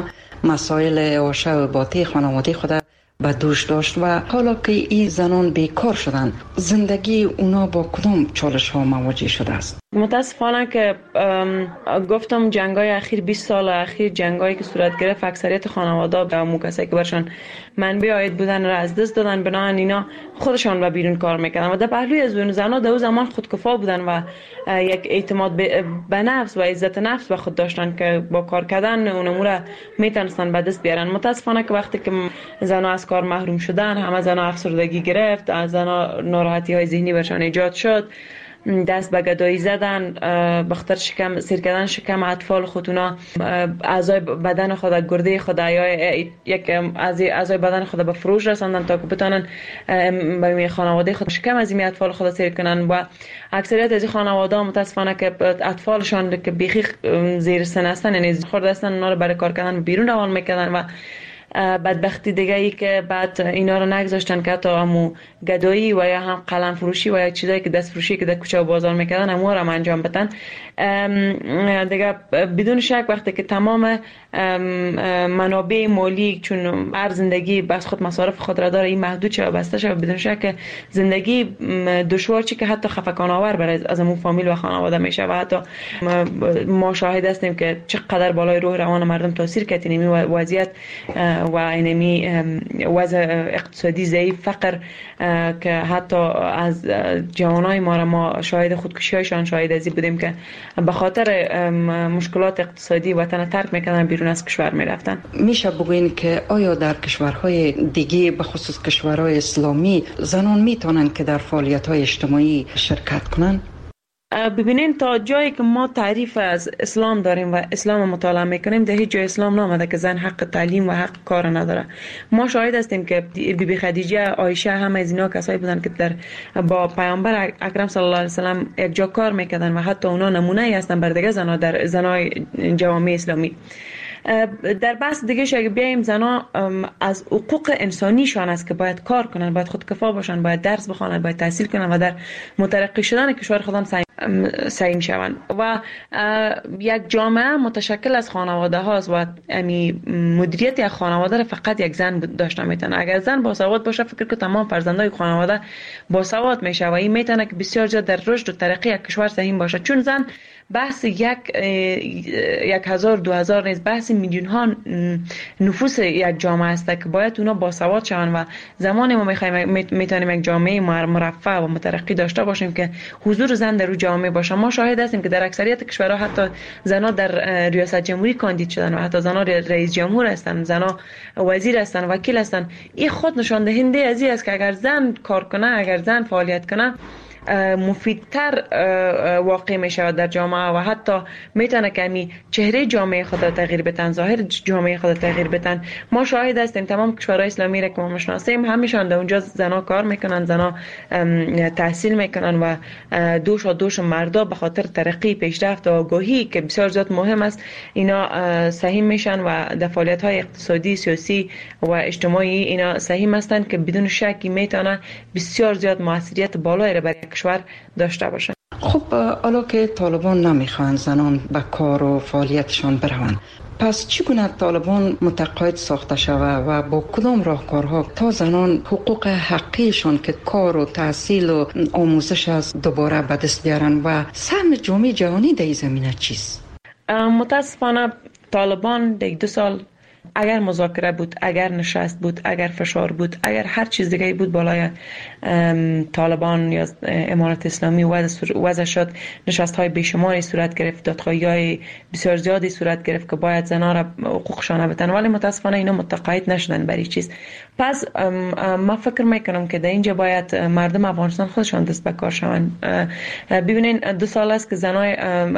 مسائل عاشه و باطی خانواده خود به دوش داشت و حالا که این زنان بیکار شدن، زندگی اونا با کدام چالش ها مواجه شده است؟ متاسفانه که گفتم جنگای اخیر 20 سال اخیر جنگایی که صورت گرفت، اکثریت خانواده به همون کسایی که برشان منبع عاید بودن را از دست دادن. بنابراین اینا خودشان به بیرون کار میکردن و در پهلوی از اون زنها در اون زمان خودکفا بودن و یک اعتماد به نفس و عزت نفس به خود داشتن که با کار کردن اون امور میتونستن به دست بیارن. متاسفانه که وقتی که زنها از کار محروم شدن، همه زنها افسردگی گرفت، از زنها ناراحتی های ذهنی برشان ایجاد شد، دست به گدایی زدن، بخاطر شکم سیر کردن شکم اطفال خودونا، اعضای بدن خود، گرده خود یا یک اعضای بدن خود به فروش رساندن تا که بتونن به خانواده خود شکم از این اطفال خود سیر کنن. و اکثریت از خانواده متاسفانه که اطفالشان که بیخی زیر سن هستن، یعنی خورده هستن، اونا رو برای کار کردن بیرون روان میکردن و بدبختی دیگه ای که بعد اینا رو نگذاشتن که حتی همو گدایی و یا هم قلم فروشی و یا چیزایی که دست فروشی که در کوچه و بازار میکردن همو رو انجام بدن. دیگه بدون شک وقتی که تمام منابع مالی چون هر زندگی بس خود مصارف خود را داره این محدود شه و بسته شه، بدون شک زندگی دشوار چی که حتی خفقان آور برای از همون فامیل و خانواده میشه و حتی ما شاهد هستیم که چقدر بالای روح روان مردم تاثیر کرد این وضعیت و اینمی وضع اقتصادی ضعیف، فقر که حتی از جوانای ما شاهد خودکشی‌هایشان شاهد ازی بودیم که به خاطر مشکلات اقتصادی وطن ترک میکنن، بیرون از کشور میرفتن. میشه بگوین که آیا در کشورهای دیگه به خصوص کشورهای اسلامی زنان میتونن که در فعالیت‌های اجتماعی شرکت کنن؟ ببینین تا جایی که ما تعریف از اسلام داریم و اسلام مطالعه میکنیم در هیچ جای اسلام نامده که زن حق تعلیم و حق کار نداره. ما شاهد هستیم که بیبی خدیجه، عایشه، همه از اینا کسایی بودن که با پیامبر اکرم صلی الله علیه و سلم یک جا کار میکردن و حتی اونا نمونه ای هستن بر دیگه زنا در زنای جوامع اسلامی. در بحث دیگه اگه بیایم، زنا از حقوق انسانیشان است که باید کار کنن، باید خودکفا باشن، باید درس بخونن، باید تحصیل کنن و در مترقی شدن کشور خودم سعی شوند. و یک جامعه متشکل از خانواده هاست و مدیریت یک خانواده را فقط یک زن داشته میتونه. اگر زن باسواد باشه، فکر که تمام فرزندای خانواده باسواد میشه و این میتونه که بسیار زیاد در رشد و ترقی یک کشور سهم باشه. چون زن بحث 1000-2000 نیست، بحث میلیون ها نفوس یک جامعه است که باید اونا باسواد شوند و زمانی ما میتونیم یک جامعه مرفه و مترقی داشته باشیم که حضور زن در جامعه باشه. ما شاهد هستیم که در اکثریت کشورها حتی زنها در ریاست جمهوری کاندید شدن و حتی زنها رئیس جمهور هستند، زنها وزیر هستند، وکیل هستند. این خود نشان دهنده از این است که اگر زن کار کنه، اگر زن فعالیت کنه، مفیدتر واقع می شود در جامعه و حتی میتونه که چهره جامعه خود را تغییر بدن، ظاهر جامعه خود را تغییر بدن. ما شاهد هستیم تمام کشورهای اسلامی را که ما میشناسیم همیشان در اونجا زنا کار میکنن، زنا تحصیل میکنن و دوش مردا به خاطر ترقی، پیشرفت و آگاهی که بسیار زیاد مهم است اینا سهم میشن و در فعالیت های اقتصادی، سیاسی و اجتماعی اینا سهم هستند که بدون شکی میتونه بسیار زیاد موثریت بالایی را برای کشور داشته باشه. خب حالا که طالبان نمیخوان زنان به کار و فعالیتشان بروند، پس چگونه طالبان متقاعد ساخته شود و با کدام راهکارها تا زنان حقوق حقیقشان که کار و تحصیل و آموزش از دوباره به دست بیارن و سهم جامعه جهانی در این زمینه چیست؟ متاسفانه طالبان در 2 سال اگر مذاکره بود، اگر نشست بود، اگر فشار بود، اگر هر چیز دیگه بود بالای طالبان یا امارت اسلامی وضع شد، نشست های بیشماری صورت گرفت، دادخواهی های بسیار زیادی صورت گرفت که باید زنها را حقوقشان بدن، ولی متاسفانه اینا متقاعد نشدن برای چیز. پس ما فکر میکنم که در اینجا باید مردم افغانستان خودشان دست به کار شوند. ببینین 2 سال است که زنای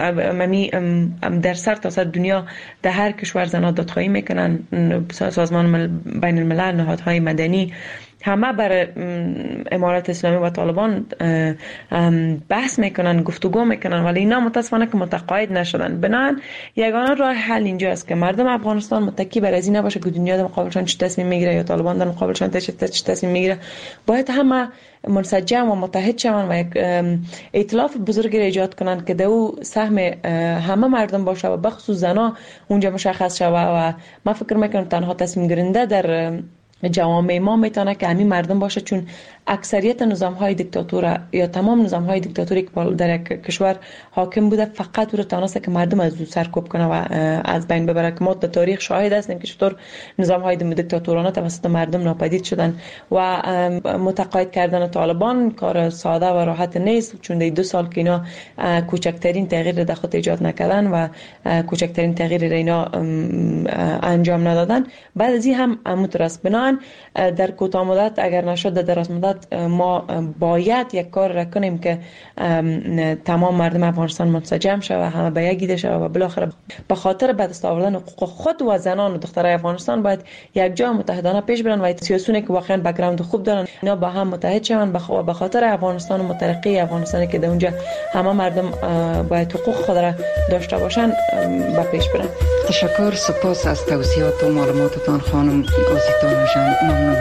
در سر تا سر دنیا در هر کشور زنها دادخواهی میکنن، سازمان بین الملل، نهادهای مدنی همه بر امارت اسلامی و طالبان بحث میکنن، گفتگو میکنن، ولی اینا متاسفانه که متقاعد نشدن. بنابراین یگانه راه حل اینجا است که مردم افغانستان متکی بر از این نباشه که دنیا در مقابلشان چه تصمیم میگیره یا طالبان در مقابلشان چه تصمیم میگیره. باید همه منسجم و متحد شوند و یک ائتلاف بزرگی را ایجاد کنند که دو سهم همه مردم باشه و بخصوص زنا اونجا مشخص شود. و من فکر میکنم تنها تصمیم گیرنده در جوامع ما میتونه که همین مردم باشه، چون اکثریت نظام‌های دیکتاتور یا تمام نظام‌های دیکتاتوری که در کشور حاکم بوده فقط رو تونسته که مردم از او سرکوب کنه و از بین ببره. که ما در تاریخ شاهد هستیم که چطور نظام‌های دیکتاتورانه توسط مردم ناپدید شدن و متقاعد کردن طالبان کار ساده و راحت نیست، چون در 2 سال که اینا کوچکترین تغییر در خود ایجاد نکردن و کوچکترین تغییر را اینا انجام ندادن، بعد از این هم مترس. بنابراین واقعا در کوتاه مدت اگر نشد در دراز مدت ما باید یک کار را کنیم که تمام مردم افغانستان منسجم شود و همه به یک ایده شود و بالاخره به خاطر به دست آوردن حقوق خود و زنان و دخترای افغانستان باید یک جا متحدانه پیش برن و سیاسیونی که واقعا بک‌گراند خوب دارن اینا با هم متحد شوند به خاطر افغانستان و مترقی افغانستانی که در اونجا همه مردم باید حقوق خود را داشته باشن به پیش برن. تشکر، سپاس از توضیحات و معلوماتتان خانم آزیتا نژاد. ممنون.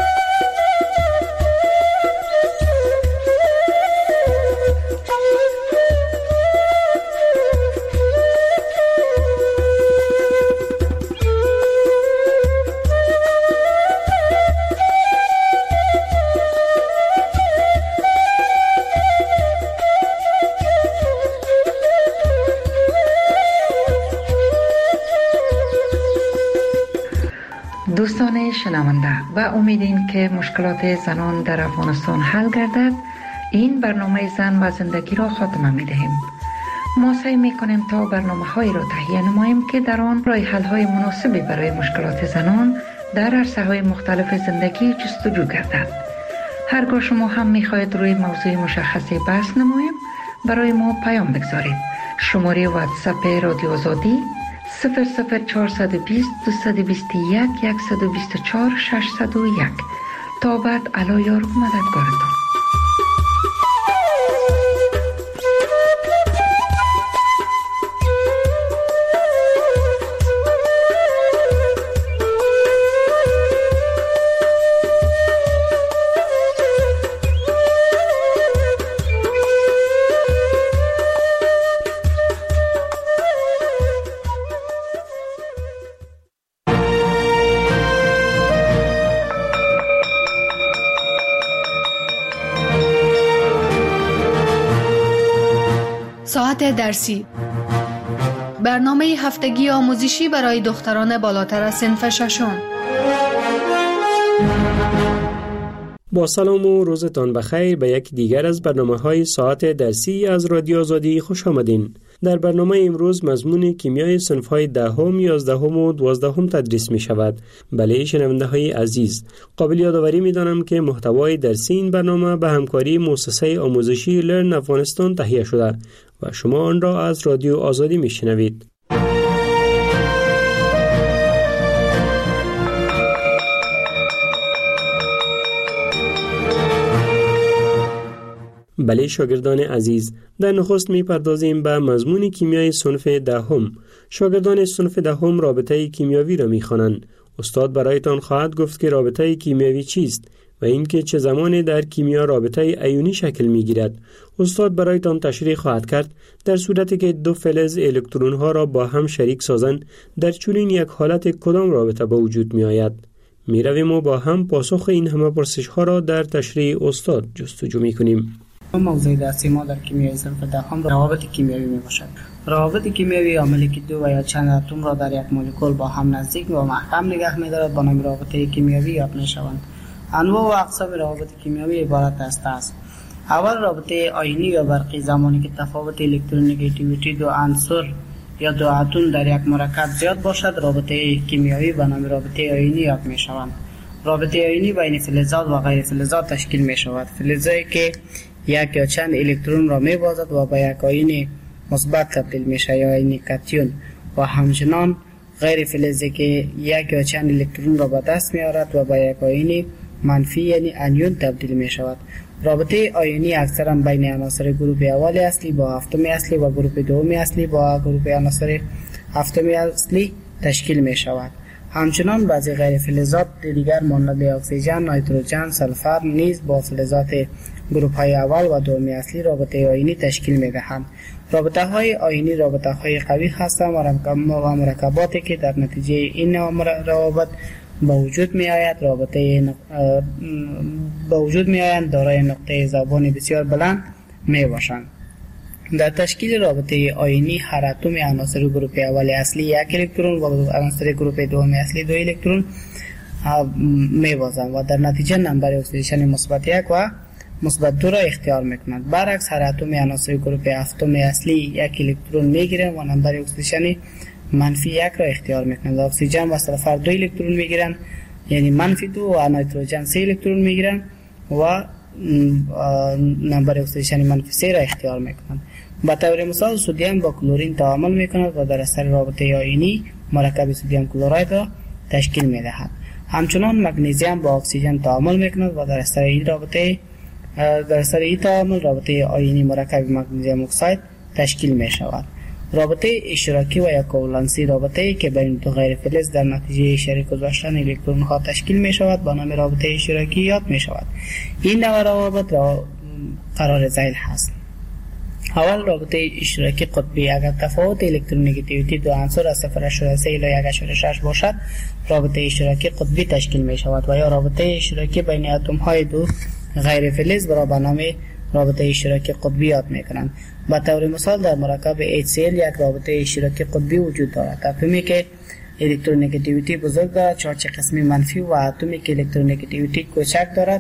دوستان شنونده، و امیدیم که مشکلات زنان در افغانستان حل گردد، این برنامه زن و زندگی را خاتمه می دهیم. ما سعی می کنیم تا برنامه هایی را تهیه نماییم که در آن راه حل های مناسبی برای مشکلات زنان در عرصه های مختلف زندگی جستجو گردد. هرگاه شما هم می خواهید روی موضوع مشخصی بحث نماییم، برای ما پیام بگذارید. شماره واتساپ رادیو آزادی 00420 221 124 601. تا بعد، علا یار و مددگارتان. ساعت درسی، برنامه هفتگی آموزشی برای دختران بالاتر از صنف ششم. با سلام و روزتان بخیر به یک دیگر از برنامه‌های ساعت درسی از رادیو آزادی خوش آمدین. در برنامه امروز مضمون کیمیای صنف‌های 10ام، 11ام و 12ام تدریس می شود. بله شنونده‌های عزیز، قابل یادآوری می‌دانم که محتوای درسی این برنامه به همکاری مؤسسه آموزشی لرن افغانستان تهیه شده و شما آن را از رادیو آزادی می‌شنوید. بله شاگردان عزیز، در نخست می‌پردازیم به مضمون کیمیای صنف 10م. شاگردان صنف 10م رابطه کیمیاوی را می‌خوانند. استاد برایتان خواهد گفت که رابطه کیمیاوی چیست و اینکه چه زمانی در کیمیا رابطه ایونی شکل می‌گیرد. استاد برایتان تشریح خواهد کرد در صورتی که دو فلز الکترون‌ها را با هم شریک سازند، در چنین یک حالت کدام رابطه به وجود می‌آید. می‌رویم و با هم پاسخ این همه پرسش‌ها را در تشریح استاد جستجو می‌کنیم. موضوع درسی ما در کیمیای صنف 10 روابط کیمیایی میباشد. روابط کیمیایی عاملی که دو و یا چند اتم را در یک مولکول با هم نزدیک و محکم نگه می‌دارد با نام رابطه کیمیایی یاد می‌شوند. انواع و اقسام روابط کیمیایی عبارت است. اول رابطه آیونی یا برقی، زمانی که تفاوت الکترونگیتیویتی دو عنصر یا دو اتم در یک مرکب زیاد باشد، رابطه کیمیایی به نام رابطه آیونی یاد می‌شوند. رابطه آیونی بین فلزات و غیر فلزات تشکیل می‌شود. فلزی که یک یا چند الکترون را می‌بازد و به یک آیون مثبت تبدیل میشه یا آیون کاتیون، و همچنان غیر فلزی که یک یا چند الکترون را به دست می‌آورد و به یک آیون منفی یعنی انیون تبدیل می‌شود. رابطه آیونی اکثرا بین عناصر گروپ اول اصلی با هفتم اصلی و گروپ دوم اصلی با گروپ عناصر هفتم اصلی تشکیل می‌شود. همچنان بعضی غیر فلزات دیگر مانند اکسیژن، نیتروژن، سلفر نیز با فلزات گروپ های اول و دوم اصلی رابطه آیونی تشکیل می‌دهند. رابطه های آیونی رابطه های قوی هستند و مرکباتی که در نتیجه این روابط به وجود می‌آید دارای نقطه ذوبان بسیار بلند می‌باشند. در تشکیل رابطه آیونی هر اتم عناصر گروپ اول اصلی یک الکترون و عناصر گروپ دوم اصلی دو الکترون می‌بازند و در نتیجه نمبر اکسیدیشن مثبت 1 و مثبت 2 را اختیار می‌کنند. برعکس هر اتم عناصر گروپ هفتم اصلی یک الکترون می‌گیرند و نمبر اکسیدیشن منفی 1 را اختیار می‌کنند. اکسیژن و سلفر 2 الکترون می‌گیرند یعنی منفی 2 و نیتروژن 3 الکترون میگیرن و نمبر اکسیژن منفی 3 را اختیار میکنند. به طور مثال سدیم با کلورین تعامل میکند و در اثر رابطه آیونی مرکب سدیم کلراید را تشکیل میدهد. همچنان مگنیزیم با اکسیژن تعامل میکند و در اثر این تعامل رابطه آیونی مرکب مگنیزیم اکساید تشکیل می شود. رابطه اشتراکی و یا کوولنسی رابطه‌ای که بین دو غیر فلز در نتیجه شریک گذاشتن الکترون ها تشکیل می شود با نام رابطه اشتراکی یاد می شود. این نوع روابط قرار ذیل هست. اول رابطه اشتراکی قطبی، اگر تفاوت الکترونگیتیویتی دو عنصر از 0.3 الی 1.6 باشد رابطه اشتراکی قطبی تشکیل می شود و یا رابطه اشتراکی بین اتم های دو غیر فلز را به نام رابطه اشتراکی قطبی یاد می کنند. به طور مثال در مرکب HCl یک رابطه اشتراکی قطبی وجود دارد. اتمی که الکترونگیتیویتی بزرگ دارد چارج قسمی منفی و اتمی که الکترونگیتیویتی کوچک دارد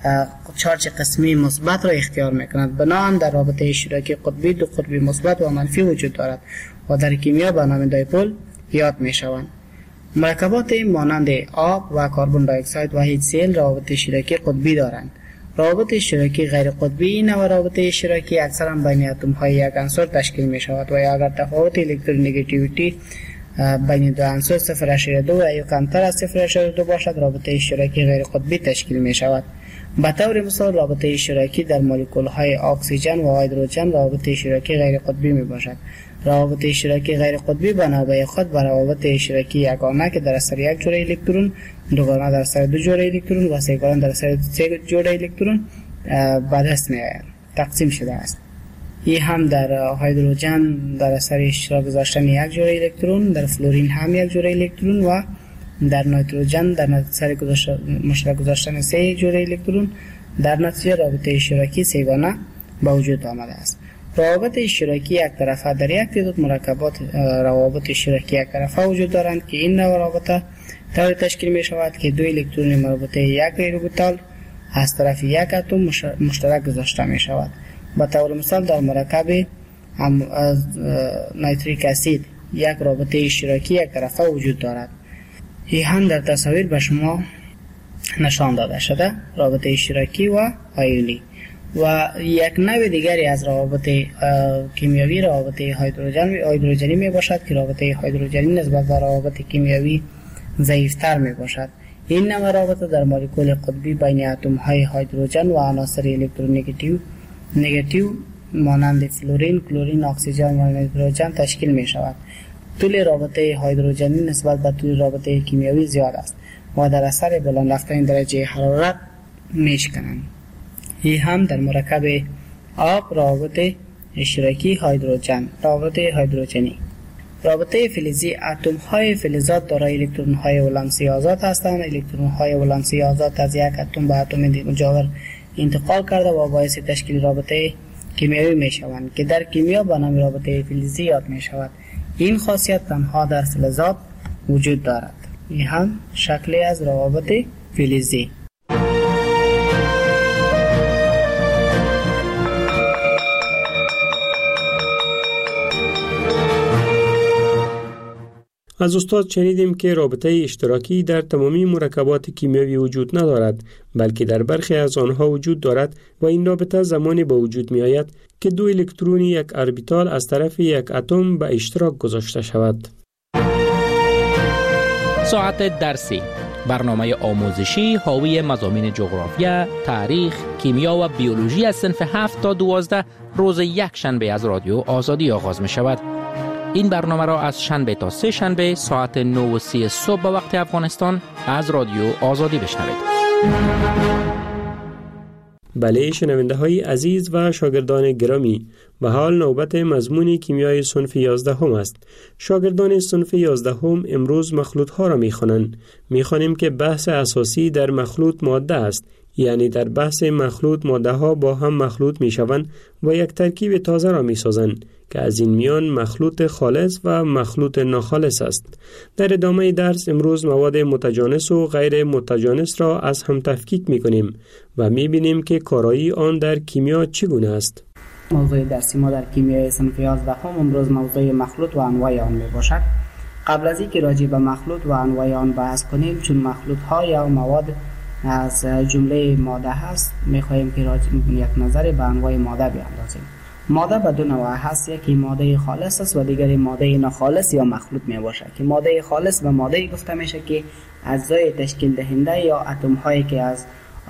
چارج قسمی مثبت را اختیار میکند. بنابراین در رابطه اشتراکی قطبی دو قطب مثبت و منفی وجود دارد و در کیمیا به نام دایپول یاد میشوند. مرکبات مانند آب و کربن دی اکساید و HCl رابطه اشتراکی قطبی دارند. روابط اشتراکی غیر قطبی این نوع رابطه اشتراکی اکثرا بین اتم های یک عنصر تشکیل می شود و اگر تفاوت الکترونگیتیویتی بین دو عنصر 0.2 و یا کمتر از 0.2 باشد رابطه اشتراکی غیر قطبی تشکیل می شود. به طور مثال رابطه اشتراکی در مولکول های اکسیژن و هیدروژن رابطه اشتراکی غیر قطبی می باشد. روابط اشتراکی غیر قطبی به نوبه خود به روابط اشتراکی یگانه که در اثر یک جوره الکترون، دوگانه در اثر دو جوره الکترون و سه‌گانه در اثر سه جوره الکترون به دست می‌آید. تقسیم شده است. این هم در هیدروژن در اثر اشتراک گذاشتن یک جوره الکترون، در فلورین هم یک جوره الکترون و در نیتروژن در اثر مشترک گذاشتن سه جوره الکترون در نتیجه رابطه اشتراکی سه‌گانه به وجود آمده است. روابط اشتراکی یک طرفه در یک تعداد مرکبات روابط اشتراکی یک طرفه وجود دارند که این نوع رابطه طوری تشکیل می شود که دو الکترون مربوطه یک اوربیتال از طرف یک اتم مشترک گذاشته می شود. به طور مثال در مرکب نیتریک اسید یک رابطه اشتراکی یک طرفه وجود دارد. این هم در تصاویر به شما نشان داده شده، رابطه اشتراکی و آیونی. و یک نوع دیگری از روابط کیمیایی روابط هیدروژنی می باشد که رابطه هیدروژنی نسبت به روابط کیمیایی ضعیفتر می باشد. این نوع رابطه در مولکول قطبی بین اتم های هیدروژن و عناصر الکترونگیتیو مانند فلورین، کلورین، اکسیژن و نیتروژن تشکیل می شود. طول رابطه هیدروژنی نسبت به طول رابطه کیمیایی زیاد است و در اثر بلند رفتن درجه حرارت می شکنند. این هم در مرکب آب روابط اشتراکی هیدروژن، روابط هیدروژنی. رابطه فلزی اتم های فلزات دارای الکترون های ولانسی آزاد هستند. الکترون های ولانسی آزاد از یک اتم به اتم مجاور انتقال کرده و باعث تشکیل رابطه کیمیایی می شوند که در کیمیا به نام رابطه فلزی یاد می شود. این خاصیت تنها در فلزات وجود دارد. این هم شکلی از روابط فلزی. از استاد شنیدیم که رابطه اشتراکی در تمامی مرکبات کیمیایی وجود ندارد، بلکه در برخی از آنها وجود دارد و این رابطه زمانی به وجود می آید که دو الکترون یک اربیتال از طرف یک اتم به اشتراک گذاشته شود. ساعت درسی، برنامه آموزشی حاوی مضامین جغرافیا، تاریخ، کیمیا و بیولوژی از صنف 7 تا 12 روز یک شنبه از رادیو آزادی آغاز می شود. این برنامه را از شنبه تا سه شنبه ساعت 9:30 صبح به وقت افغانستان از رادیو آزادی بشنوید. بله شنونده های عزیز و شاگردان گرامی، و حال نوبت مضمون کیمیای صنف 11 هم است. شاگردان صنف 11 هم امروز مخلوط ها را می خوانند. می خوانیم که بحث اساسی در مخلوط ماده است، یعنی در بحث مخلوط ماده ها با هم مخلوط می شوند و یک ترکیب تازه را می سازند که از این میان مخلوط خالص و مخلوط ناخالص است. در ادامه درس امروز مواد متجانس و غیر متجانس را از هم تفکیک می کنیم و می بینیم که کارایی آن در کیمیا چگونه است. موضوع درسی ما در کیمیای صنف 11 هم امروز موضوع مخلوط و انواع آن می باشد. قبل از اینکه راجع به مخلوط و انواع آن بحث کنیم، چون مخلوط ها یا مواد از جمله ماده هست، میخواهیم که یک نظر به انواع ماده بیاندازیم. ماده به دو نوع هست، یکی ماده خالص است و دیگری ماده ناخالص یا مخلوط می باشد. که ماده خالص به ماده گفته میشه که اجزای تشکیل دهنده یا اتم هایی که از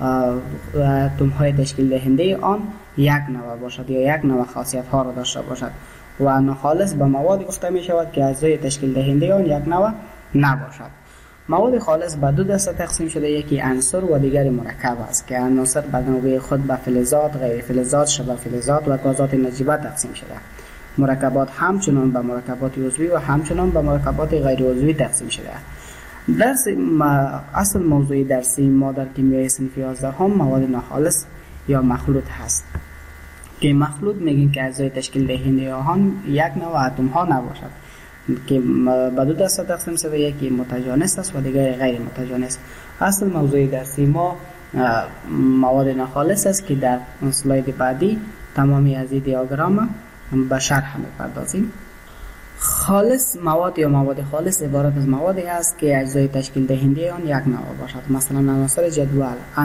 اتم های تشکیل دهنده آن یک نوع باشد یا یک نوع خاصیت ها را داشته باشد. و ناخالص به مواد گفته می شود که اجزای تشکیل دهنده آن یک نوع نباشد. مواد خالص به دو دسته تقسیم شده، یکی عنصر و دیگری مرکب است که عناصر به نوبه خود به فلزات، غیر فلزات، شبه فلزات و گازات نجیبه تقسیم شده. مرکبات همچنان به مرکبات عضوی و همچنان به مرکبات غیر عضوی تقسیم شده. درس اصل موضوع درسی ما در کیمیای صنف 11 هم مواد ناخالص یا مخلوط هست که مخلوط میگیم که اجزای تشکیل دهنده آن یک نوع اتم ها نباشد که به دو دسته تقسیم شده، یکی متجانس است و دیگری غیر متجانس. اصل موضوع درسی ما مواد ناخالص است که در اسلاید بعدی تمامی از این دیاگرام به شرح می‌پردازیم. خالص مواد یا مواد خالص عبارت از موادی است که اجزای تشکیل دهنده آن یک نوع باشد. مثلا عناصر جدول،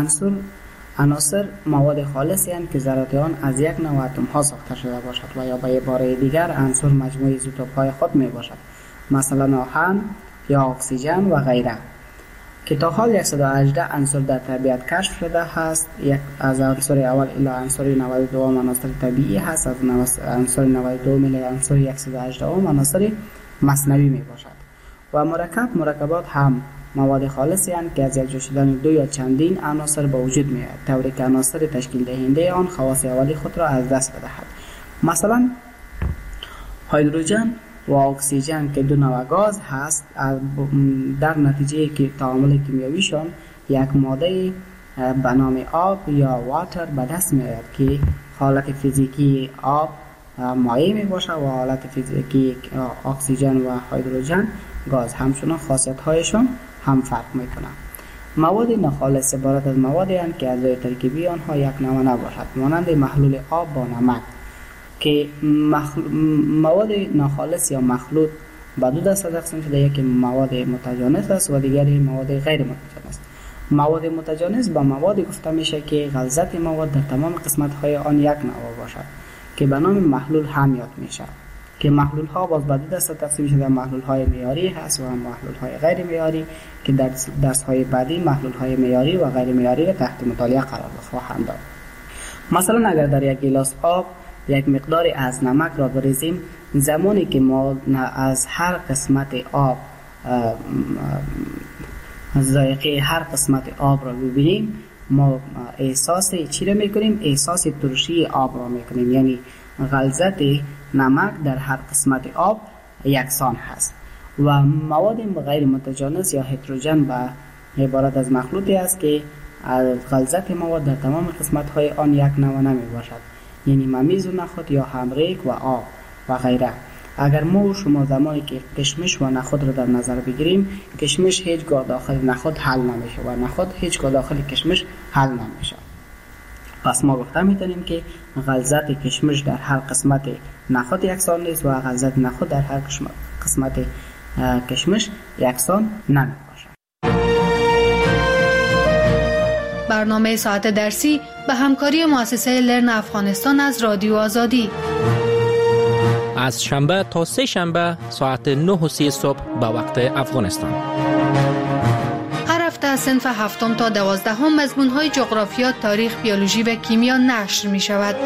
عناصر مواد خالصی هستند که ذرات آن از یک نوع اتم ها ساخته شده باشد و یا به عباره دیگر عنصر مجموعه ایزوتوپ های خود می باشد، مثلا آهن یا اکسیژن و غیره. که تا حال 118 عنصر در طبیعت کشف شده است. یک از عنصر اول الی عنصر 92 عناصر طبیعی هست، از عنصر 92 الی عنصر 118 عناصر مصنوعی می باشد. و مرکبات هم مواد خالصی هستند که از یک جا شدن دو یا چندین عناصر به وجود می آید، طوری که عناصر تشکیل دهنده آن خواص اولی خود را از دست بدهد. مثلا هیدروژن و اکسیژن که دو نوع گاز هست، در نتیجه که تعامل کیمیاییشان یک ماده به نام آب یا واتر به دست می آید که حالت فیزیکی آب مایع می باشد و حالت فیزیکی اکسیژن و هیدروژن گاز. همچنان خاصیت هایشان هم فرق می کنند. مواد ناخالص عبارت از موادی هستند که اجزای ترکیبی آنها یک نوع نباشد، مانند محلول آب با نمک. که مواد ناخالص یا مخلوط به دو دسته تقسیم شده، یکی مواد متجانس است و دیگری مواد غیر متجانس. مواد متجانس با مواد گفته میشه که غلظت مواد در تمام قسمت های آن یک نوع باشد که به نام محلول هم یاد میشه. که محلول ها باز به دو دسته تقسیم شده، محلول های معیاری هست و محلول های غیر معیاری که در درس های بعدی محلول های معیاری و غیر معیاری را تحت مطالعه قرار خواهند داد. مثلا اگر در یک گیلاس آب یک مقداری از نمک را بریزیم، زمانی که ما از هر قسمت آب ذائقه هر قسمت آب را ببینیم، ما احساس چی را میکنیم؟ احساس ترشی آب را میکنیم. یعنی غلظت نمک در هر قسمت آب یکسان هست. و مواد غیر متجانس یا هتروژن به عبارت از مخلوطی است که غلظت مواد در تمام قسمت های آن یک نوع نمی باشد، یعنی ممیز و نخود یا همریک و آب و غیره. اگر ما و شما زمانی که کشمش و نخود را در نظر بگیریم، کشمش هیچگاه داخل نخود حل نمیشه و نخود هیچگاه داخل کشمش حل نمیشه. پس ما گفته میتونیم که غلظت کشمش در هر قسمت نخود یکسان نیست و غلظت نخود در هر قسمت کشمش یکسان نمی باشد. برنامه ساعت درسی به همکاری مؤسسه لرن افغانستان از رادیو آزادی از شنبه تا سه شنبه ساعت 9:30 صبح به وقت افغانستان. هر هفته از صنف 7 تا 12 مضمون‌های جغرافیا، تاریخ، بیولوژی و کیمیا نشر می شود.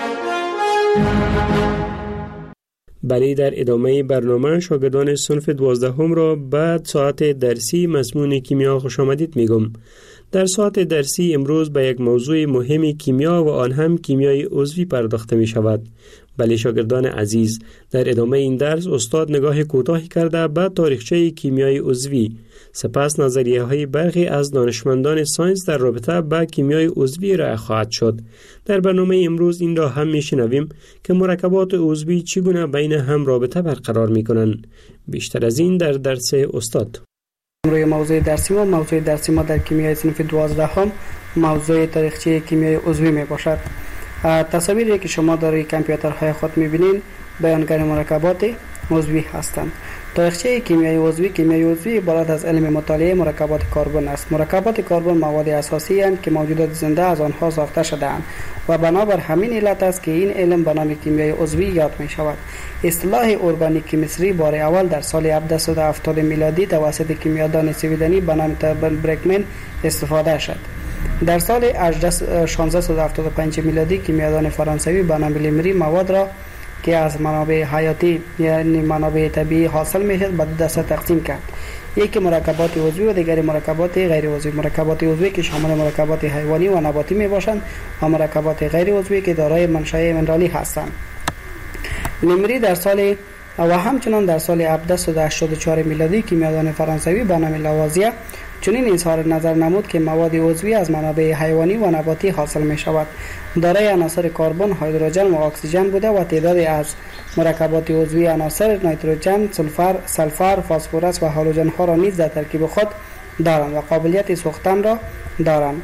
بله، در ادامه برنامه شاگردان صنف 12 را بعد ساعت درسی مضمون کیمیا خوش آمدید میگم. در ساعت درسی امروز به یک موضوع مهم کیمیا و آن هم کیمیای عضوی پرداخته می شود. بله شاگردان عزیز، در ادامه این درس استاد نگاه کوتاهی کرده به تاریخچه کیمیای عضوی، سپس نظریه های برخی از دانشمندان ساینس در رابطه با کیمیای عضوی ارائه خواهد شد. در برنامه امروز این را هم میشنویم که مرکبات عضوی چگونه بین هم رابطه برقرار میکنند. بیشتر از این در درس استاد. روی موضوع درسی ما در کیمیای صنف 12 موضوع تاریخچه کیمیای عضوی می باشد. تصاویری که شما در کامپیوترهای خود می‌بینید بیانگر مرکبات عضوی هستند. تاریخچه کیمیای عضوی عبارت از علم مطالعه مرکبات کربن است. مرکبات کربن مواد اساسی اند که موجودات زنده از آنها ساخته شده‌اند و بنابر همین علت است که این علم به نام کیمیای عضوی یاد می شود. اصطلاح ارگانیک کیمستری بار اول در سال 1770 میلادی توسط کیمیادان سویدنی به نام برکمن استفاده شد. در سال 1675 میلادی کیمیادان فرانسوی به نام لیمری مواد را که از منابع حیاتی یعنی منابع طبیعی حاصل میشد به دو دسته تقسیم کرد. یکی مرکبات عضوی و دیگری مرکبات غیر عضوی. مرکبات عضوی که شامل مرکبات حیوانی و نباتی می باشند و مرکبات غیر عضوی که دارای منشأ منرالی هستند. لیمری در سال و همچنان در سال 1784 میلادی کیمیادان فرانسوی به نام لاوازیه چنین اظهار نظر نمود که مواد عضوی از منابع حیوانی و نباتی حاصل می شود. دارای عناصر کربن، هیدروژن و اکسیژن بوده و تعدادی از مرکبات عضوی عناصر نیتروژن، سلفر، فسفرس و هالوژن ها را نیز در ترکیب خود دارند و قابلیت سوختن را دارند.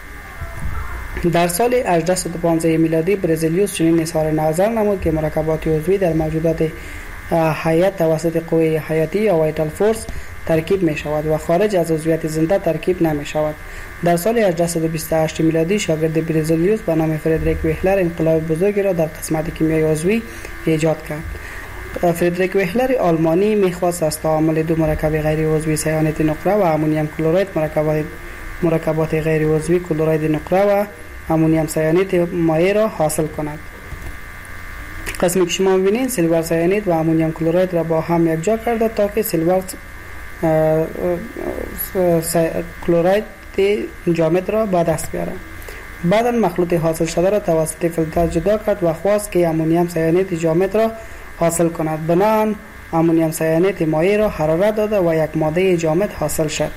در سال 1815 میلادی برزیلیوس چنین اظهار نظر نمود که مرکبات عضوی در موجودات حیات توسط قوه حیاتی یا وایتال فورس ترکیب می شود و خارج از عضویت زنده ترکیب نمی شود. در سال 1828 میلادی شاگرد برزیلیوس به نام فردریک وهلر انقلاب بزرگی را در قسمت کیمیای عضوی ایجاد کرد. فردریک وهلر آلمانی می‌خواست از تعامل دو مرکب غیر عضوی سیانت نقره و امونیم کلراید مرکبات غیر عضوی کلراید نقره و امونیم سیانت مایع را حاصل کند. قسمی که شما می‌بینید سیلور سیانید و امونیم کلراید را با هم یکجا کرده تا که سیلور کلراید جامد را به دست بیاره. بعدا مخلوط حاصل شده را توسط فیلتر جدا کرد و خواست که امونیم سیانید جامد را حاصل کند. بنابراین امونیم سیانید مایع را حرارت داده و یک ماده جامد حاصل شد.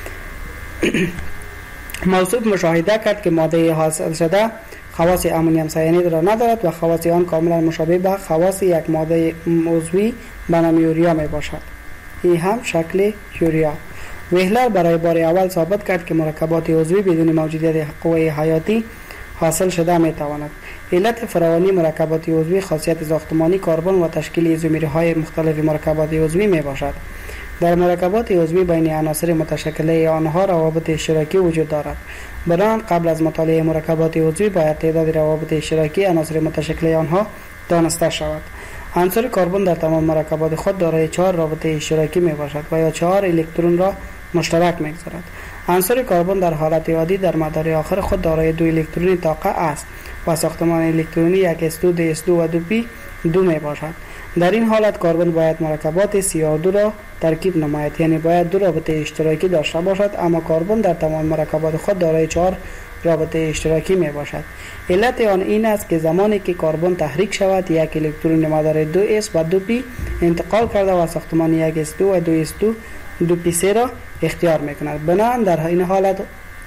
موصوف مشاهده کرد که ماده حاصل شده خواص امونیم سیانید را ندارد و خواص آن کاملا مشابه به خواص یک ماده عضوی به نام یوریا می باشد. این هم شکل یوریا. وهلر برای بار اول ثابت کرد که مرکبات عضوی بدون موجودیت قوه حیاتی حاصل شده می تواند. علت فراوانی مرکبات عضوی خاصیت ساختمانی کربن و تشکیل ایزومرهای مختلف مرکبات عضوی می باشد. در مرکبات عضوی بین عناصر متشکله آنها روابط اشتراکی وجود دارد. بنابراین قبل از مطالعه مرکبات عضوی باید تعداد روابط اشتراکی عناصر متشکله آنها دانسته شود. عنصر کربن در تمام مرکبات خود دارای 4 رابطه اشتراکی می باشد و یا 4 الکترون را مشترک می‌گذارد. عنصر کربن در حالت عادی در مدار آخر خود دارای 2 الکترون طاقه است و ساختمان الکترونی 1s2 2s2 و 2p2 می باشد. در این حالت کربن باید مرکبات CR2 را ترکیب نماید، یعنی باید 2 رابطه اشتراکی داشته باشد، اما کربن در تمام مرکبات خود دارای 4 رابطه اشتراکی می باشد. علت آن این است که زمانی که کربن تحریک شود یک الکترون مدار 2s و 2p انتقال کرده و ساختمان 1s2 و 2s2 2p3 را اختیار میکند. بنابراین در این حالت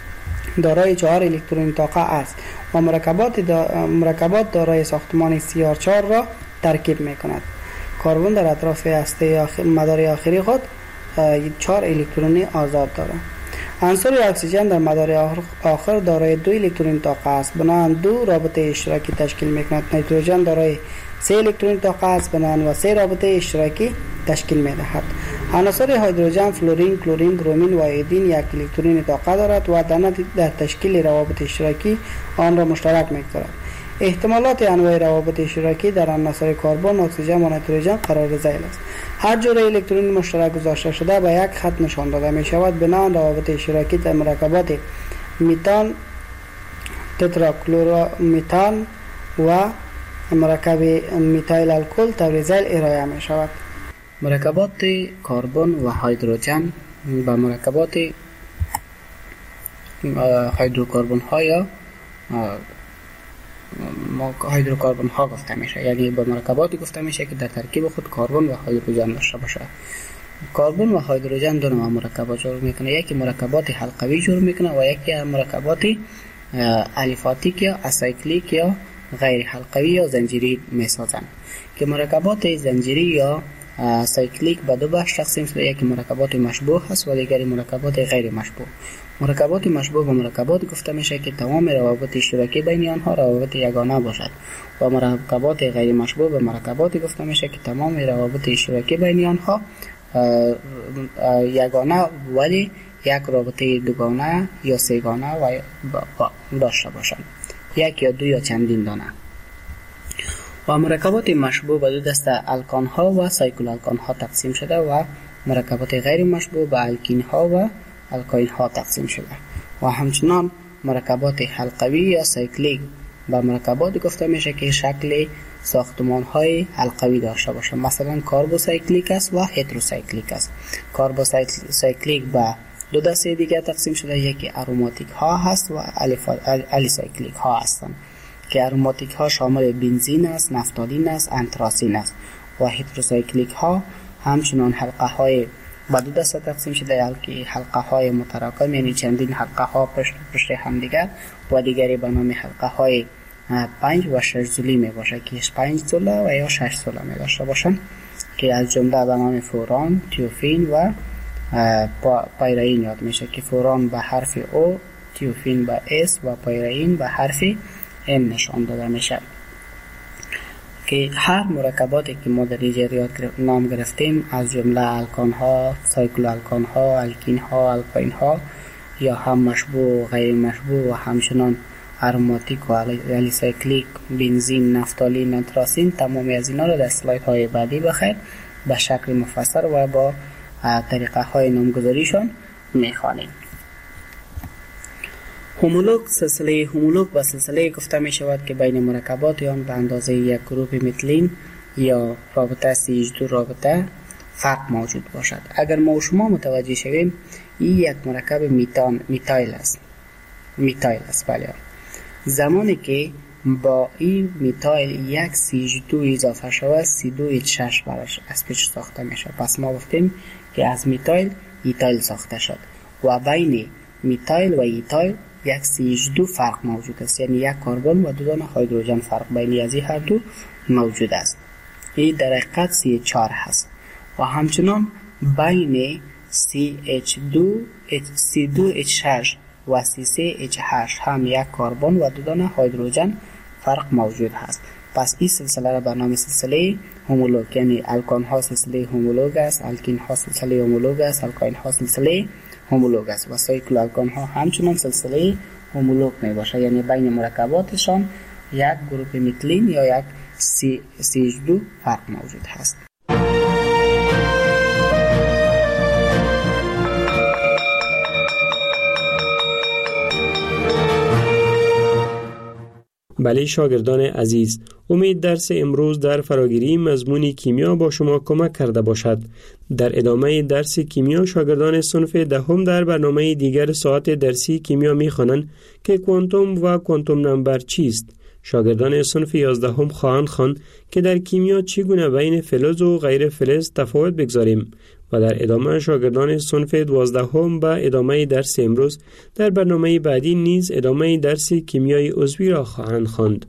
دارای 4 الکترون طاقه است و مرکبات دارای ساختمان CR4 را ترکیب میکند. کربن در اطراف هسته مدار آخری خود 4 الکترون آزاد دارد. عنصر اکسیژن در مدار آخر دارای 2 الکترون طاقه است، بنابراین 2 رابطه اشتراکی تشکیل میکند. نیتروژن دارای 3 الکترون طاقه است، بنابراین و 3 رابطه اشتراکی تشکیل میدهد. عناصر هیدروژن، فلورین، کلورین، برومین و ایودین 1 الکترون طاقه دارد و در تشکیل روابط اشتراکی آن را مشترک میگذارد. احتمالات انواع روابط اشتراکی در عناصر کربن، اکسیژن و نیتروژن قرار ذیل است. هر جور الکترون مشترک گذاشته شده به یک خط نشان داده می شود. بنابراین روابط اشتراکی در مرکبات میتان، تتراکلورمیتان و مرکب میتایل الکل طور ذیل ارائه می شود. مرکبات کربن و هیدروژن با مرکبات هیدروکربن ها یا هیدروکربن ها گفته میشه، یعنی با مرکباتی گفته میشه که در ترکیب خود کربن و هیدروژن داشته باشه. کربن و هیدروژن دو نوع مرکبات جور میکنه، یکی مرکبات حلقوی جور میکنه و یکی مرکبات الیفاتیک یا اسایکلیک یا غیر حلقوی یا زنجیری میسازن. که مرکبات زنجیری یا سایکلیک به دو بخش تقسیم شده، یکی مرکبات مشبوه هست و دیگری مرکبات غیر مشبوه. مرکبات مشبوه به مرکبات گفته میشه که تمام روابط اشتراکی بین آنها روابط یگانه باشد و مرکبات غیر مشبوه به مرکبات گفته میشه که تمام روابط اشتراکی بین آنها یگانه ولی یک رابطه دوگانه یا سه‌گانه و داشته باشند، یک یا دو یا چندین دانه. و مرکبات مشبوه به دو دسته الکان ها و سایکل الکان ها تقسیم شده و مرکبات غیر مشبوه به الکین ها و الکاین ها تقسیم شده. و همچنان مرکبات حلقوی یا سایکلیک به مرکبات گفته میشه که شکل ساختمان های حلقوی داشته باشه، مثلا کاربوسایکلیک است و هتروسایکلیک است. کاربوسایکلیک به دو دسته دیگه تقسیم شده، یکی اروماتیک ها هست و الیسایکلیک ها هستند که اروماتیک ها شامل بنزین است، نفتالین است، انتراسین است. و هتروسایکلیک ها همچنان حلقه های به دو دسته تقسیم شده، که حلقه های متراکم یعنی چندین حلقه ها پشت هم دیگر و دیگری به نام حلقه های 5 و 6 زولی می باشه که 5 زوله و یا 6 زوله می داشته باشن که از جمله به نام فوران، تیوفین و پایرین یاد میشه که فوران به حرف او، تیوفین به اس و پایرین به حرف ام نشان داده میشه. که هر مرکباتی که ما در اینجا نام گرفتیم از جمله الکان ها، سایکل الکان ها، الکین ها، الکاین ها یا هم مشبوه و غیر مشبوه و همچنان اروماتیک و الیسایکلیک، بنزین، نفتالین، انتراسین، تمامی از اینا رو در اسلاید های بعدی بخیر به شکل مفصل و با طریقه های نامگذاریشان میخوانیم. هومولوگ، سلسله هومولوگ و سلسله گفته می شود که بین مرکبات آن به اندازه یک گروپ متلین یا رابطه CH2 رابطه فرق موجود باشد. اگر ما و شما متوجه شویم این یک مرکب میتایل است. بله. زمانی که با این میتایل یک CH2 اضافه شود C2H6 براش اسپیچ ساخته میشه. پس ما گفتیم که از میتایل ایتایل ساخته شد و بین میتایل و ایتایل یک CH2 فرق موجود است، یعنی یک کربن و دو دانه هیدروژن فرق بین از این هر دو موجود است. این در حقیقت CH4 هست. و همچنان بین C2H6 و C3H8 هم یک کربن و دو دانه هیدروژن فرق موجود هست. پس این سلسله را به نام سلسله هومولوگ، یعنی الکان ها سلسله هومولوگ است، الکین ها سلسله هومولوگ است، الکاین ها سلسله هومولوگ است و سایکل الکان ها همچنان سلسله هومولوگ می باشه، یعنی بین مرکباتشان یک گروپ متلین یا یک CH2 فرق موجود هست. بله شاگردان عزیز، امید درس امروز در فراگیری مضمون کیمیا با شما کمک کرده باشد. در ادامه درس کیمیا شاگردان صنف دهم در برنامه دیگر ساعت درسی کیمیا می‌خوانند که کوانتوم و کوانتوم نمبر چیست. شاگردان صنف 11 خواهند خواند که در کیمیا چگونه بین فلز و غیر فلز تفاوت بگذاریم و در ادامه شاگردان صنف 12 به ادامه درس امروز در برنامه بعدی نیز ادامه درس کیمیای عضوی را خواهند خواند.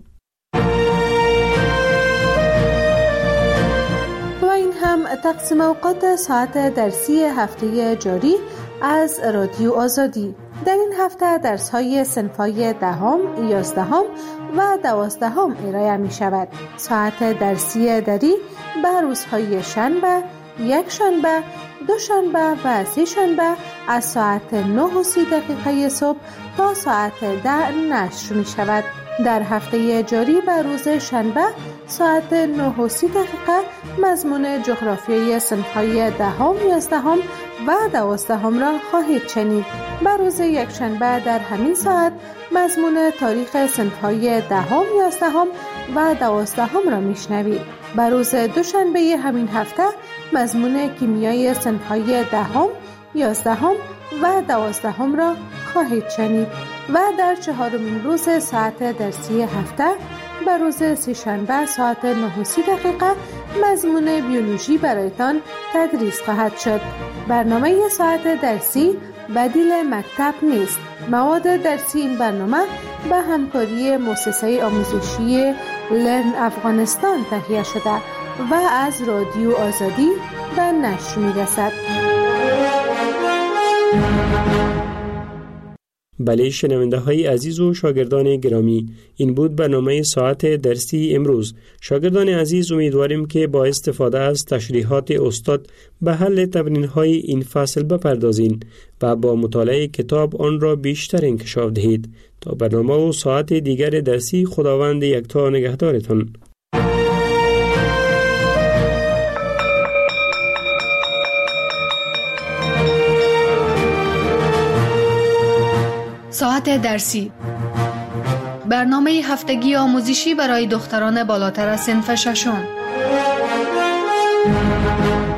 و این هم تقسیم اوقات ساعت درسی هفته جاری از رادیو آزادی. در این هفته درس‌های صنف‌های 10، 11 و 12 ارائه می شود. ساعت درسی دری به روزهای شنبه، یک شنبه، دو شنبه و سه شنبه از ساعت 9:30 صبح تا ساعت 10 نشر می شود. در هفته جاری به روز شنبه ساعت 9:30 مضمون جغرافیای صنف‌های 10، 11 و 12 را خواهید شنید. به روز یک شنبه در همین ساعت مضمون تاریخ صنف‌های 10، 11 و 12 را میشنوید. به روز دوشنبه همین هفته مضمون کیمیای صنف‌های 10، 11 و 12 را خواهید شنید و در 4مین روز ساعت درسی هفته به روز سه‌شنبه ساعت 9:30 مضمون بیولوژی برایتان تدریس خواهد شد. برنامه ساعت درسی بدیل مکتب نیست. مواد درسی این برنامه به همکاری مؤسسه آموزشی لرن افغانستان تهیه شده و از رادیو آزادی به نشر می‌رسد. بله شنونده های عزیز و شاگردان گرامی، این بود برنامه ساعت درسی امروز. شاگردان عزیز، امیدواریم که با استفاده از تشریحات استاد به حل تمرین های این فصل بپردازین و با مطالعه کتاب آن را بیشتر انکشاف دهید. تا برنامه و ساعت دیگر درسی، خداوند یکتا نگهدارتان. ساعت درسی، برنامه هفتگی آموزشی برای دختران بالاتر از صنف ششم.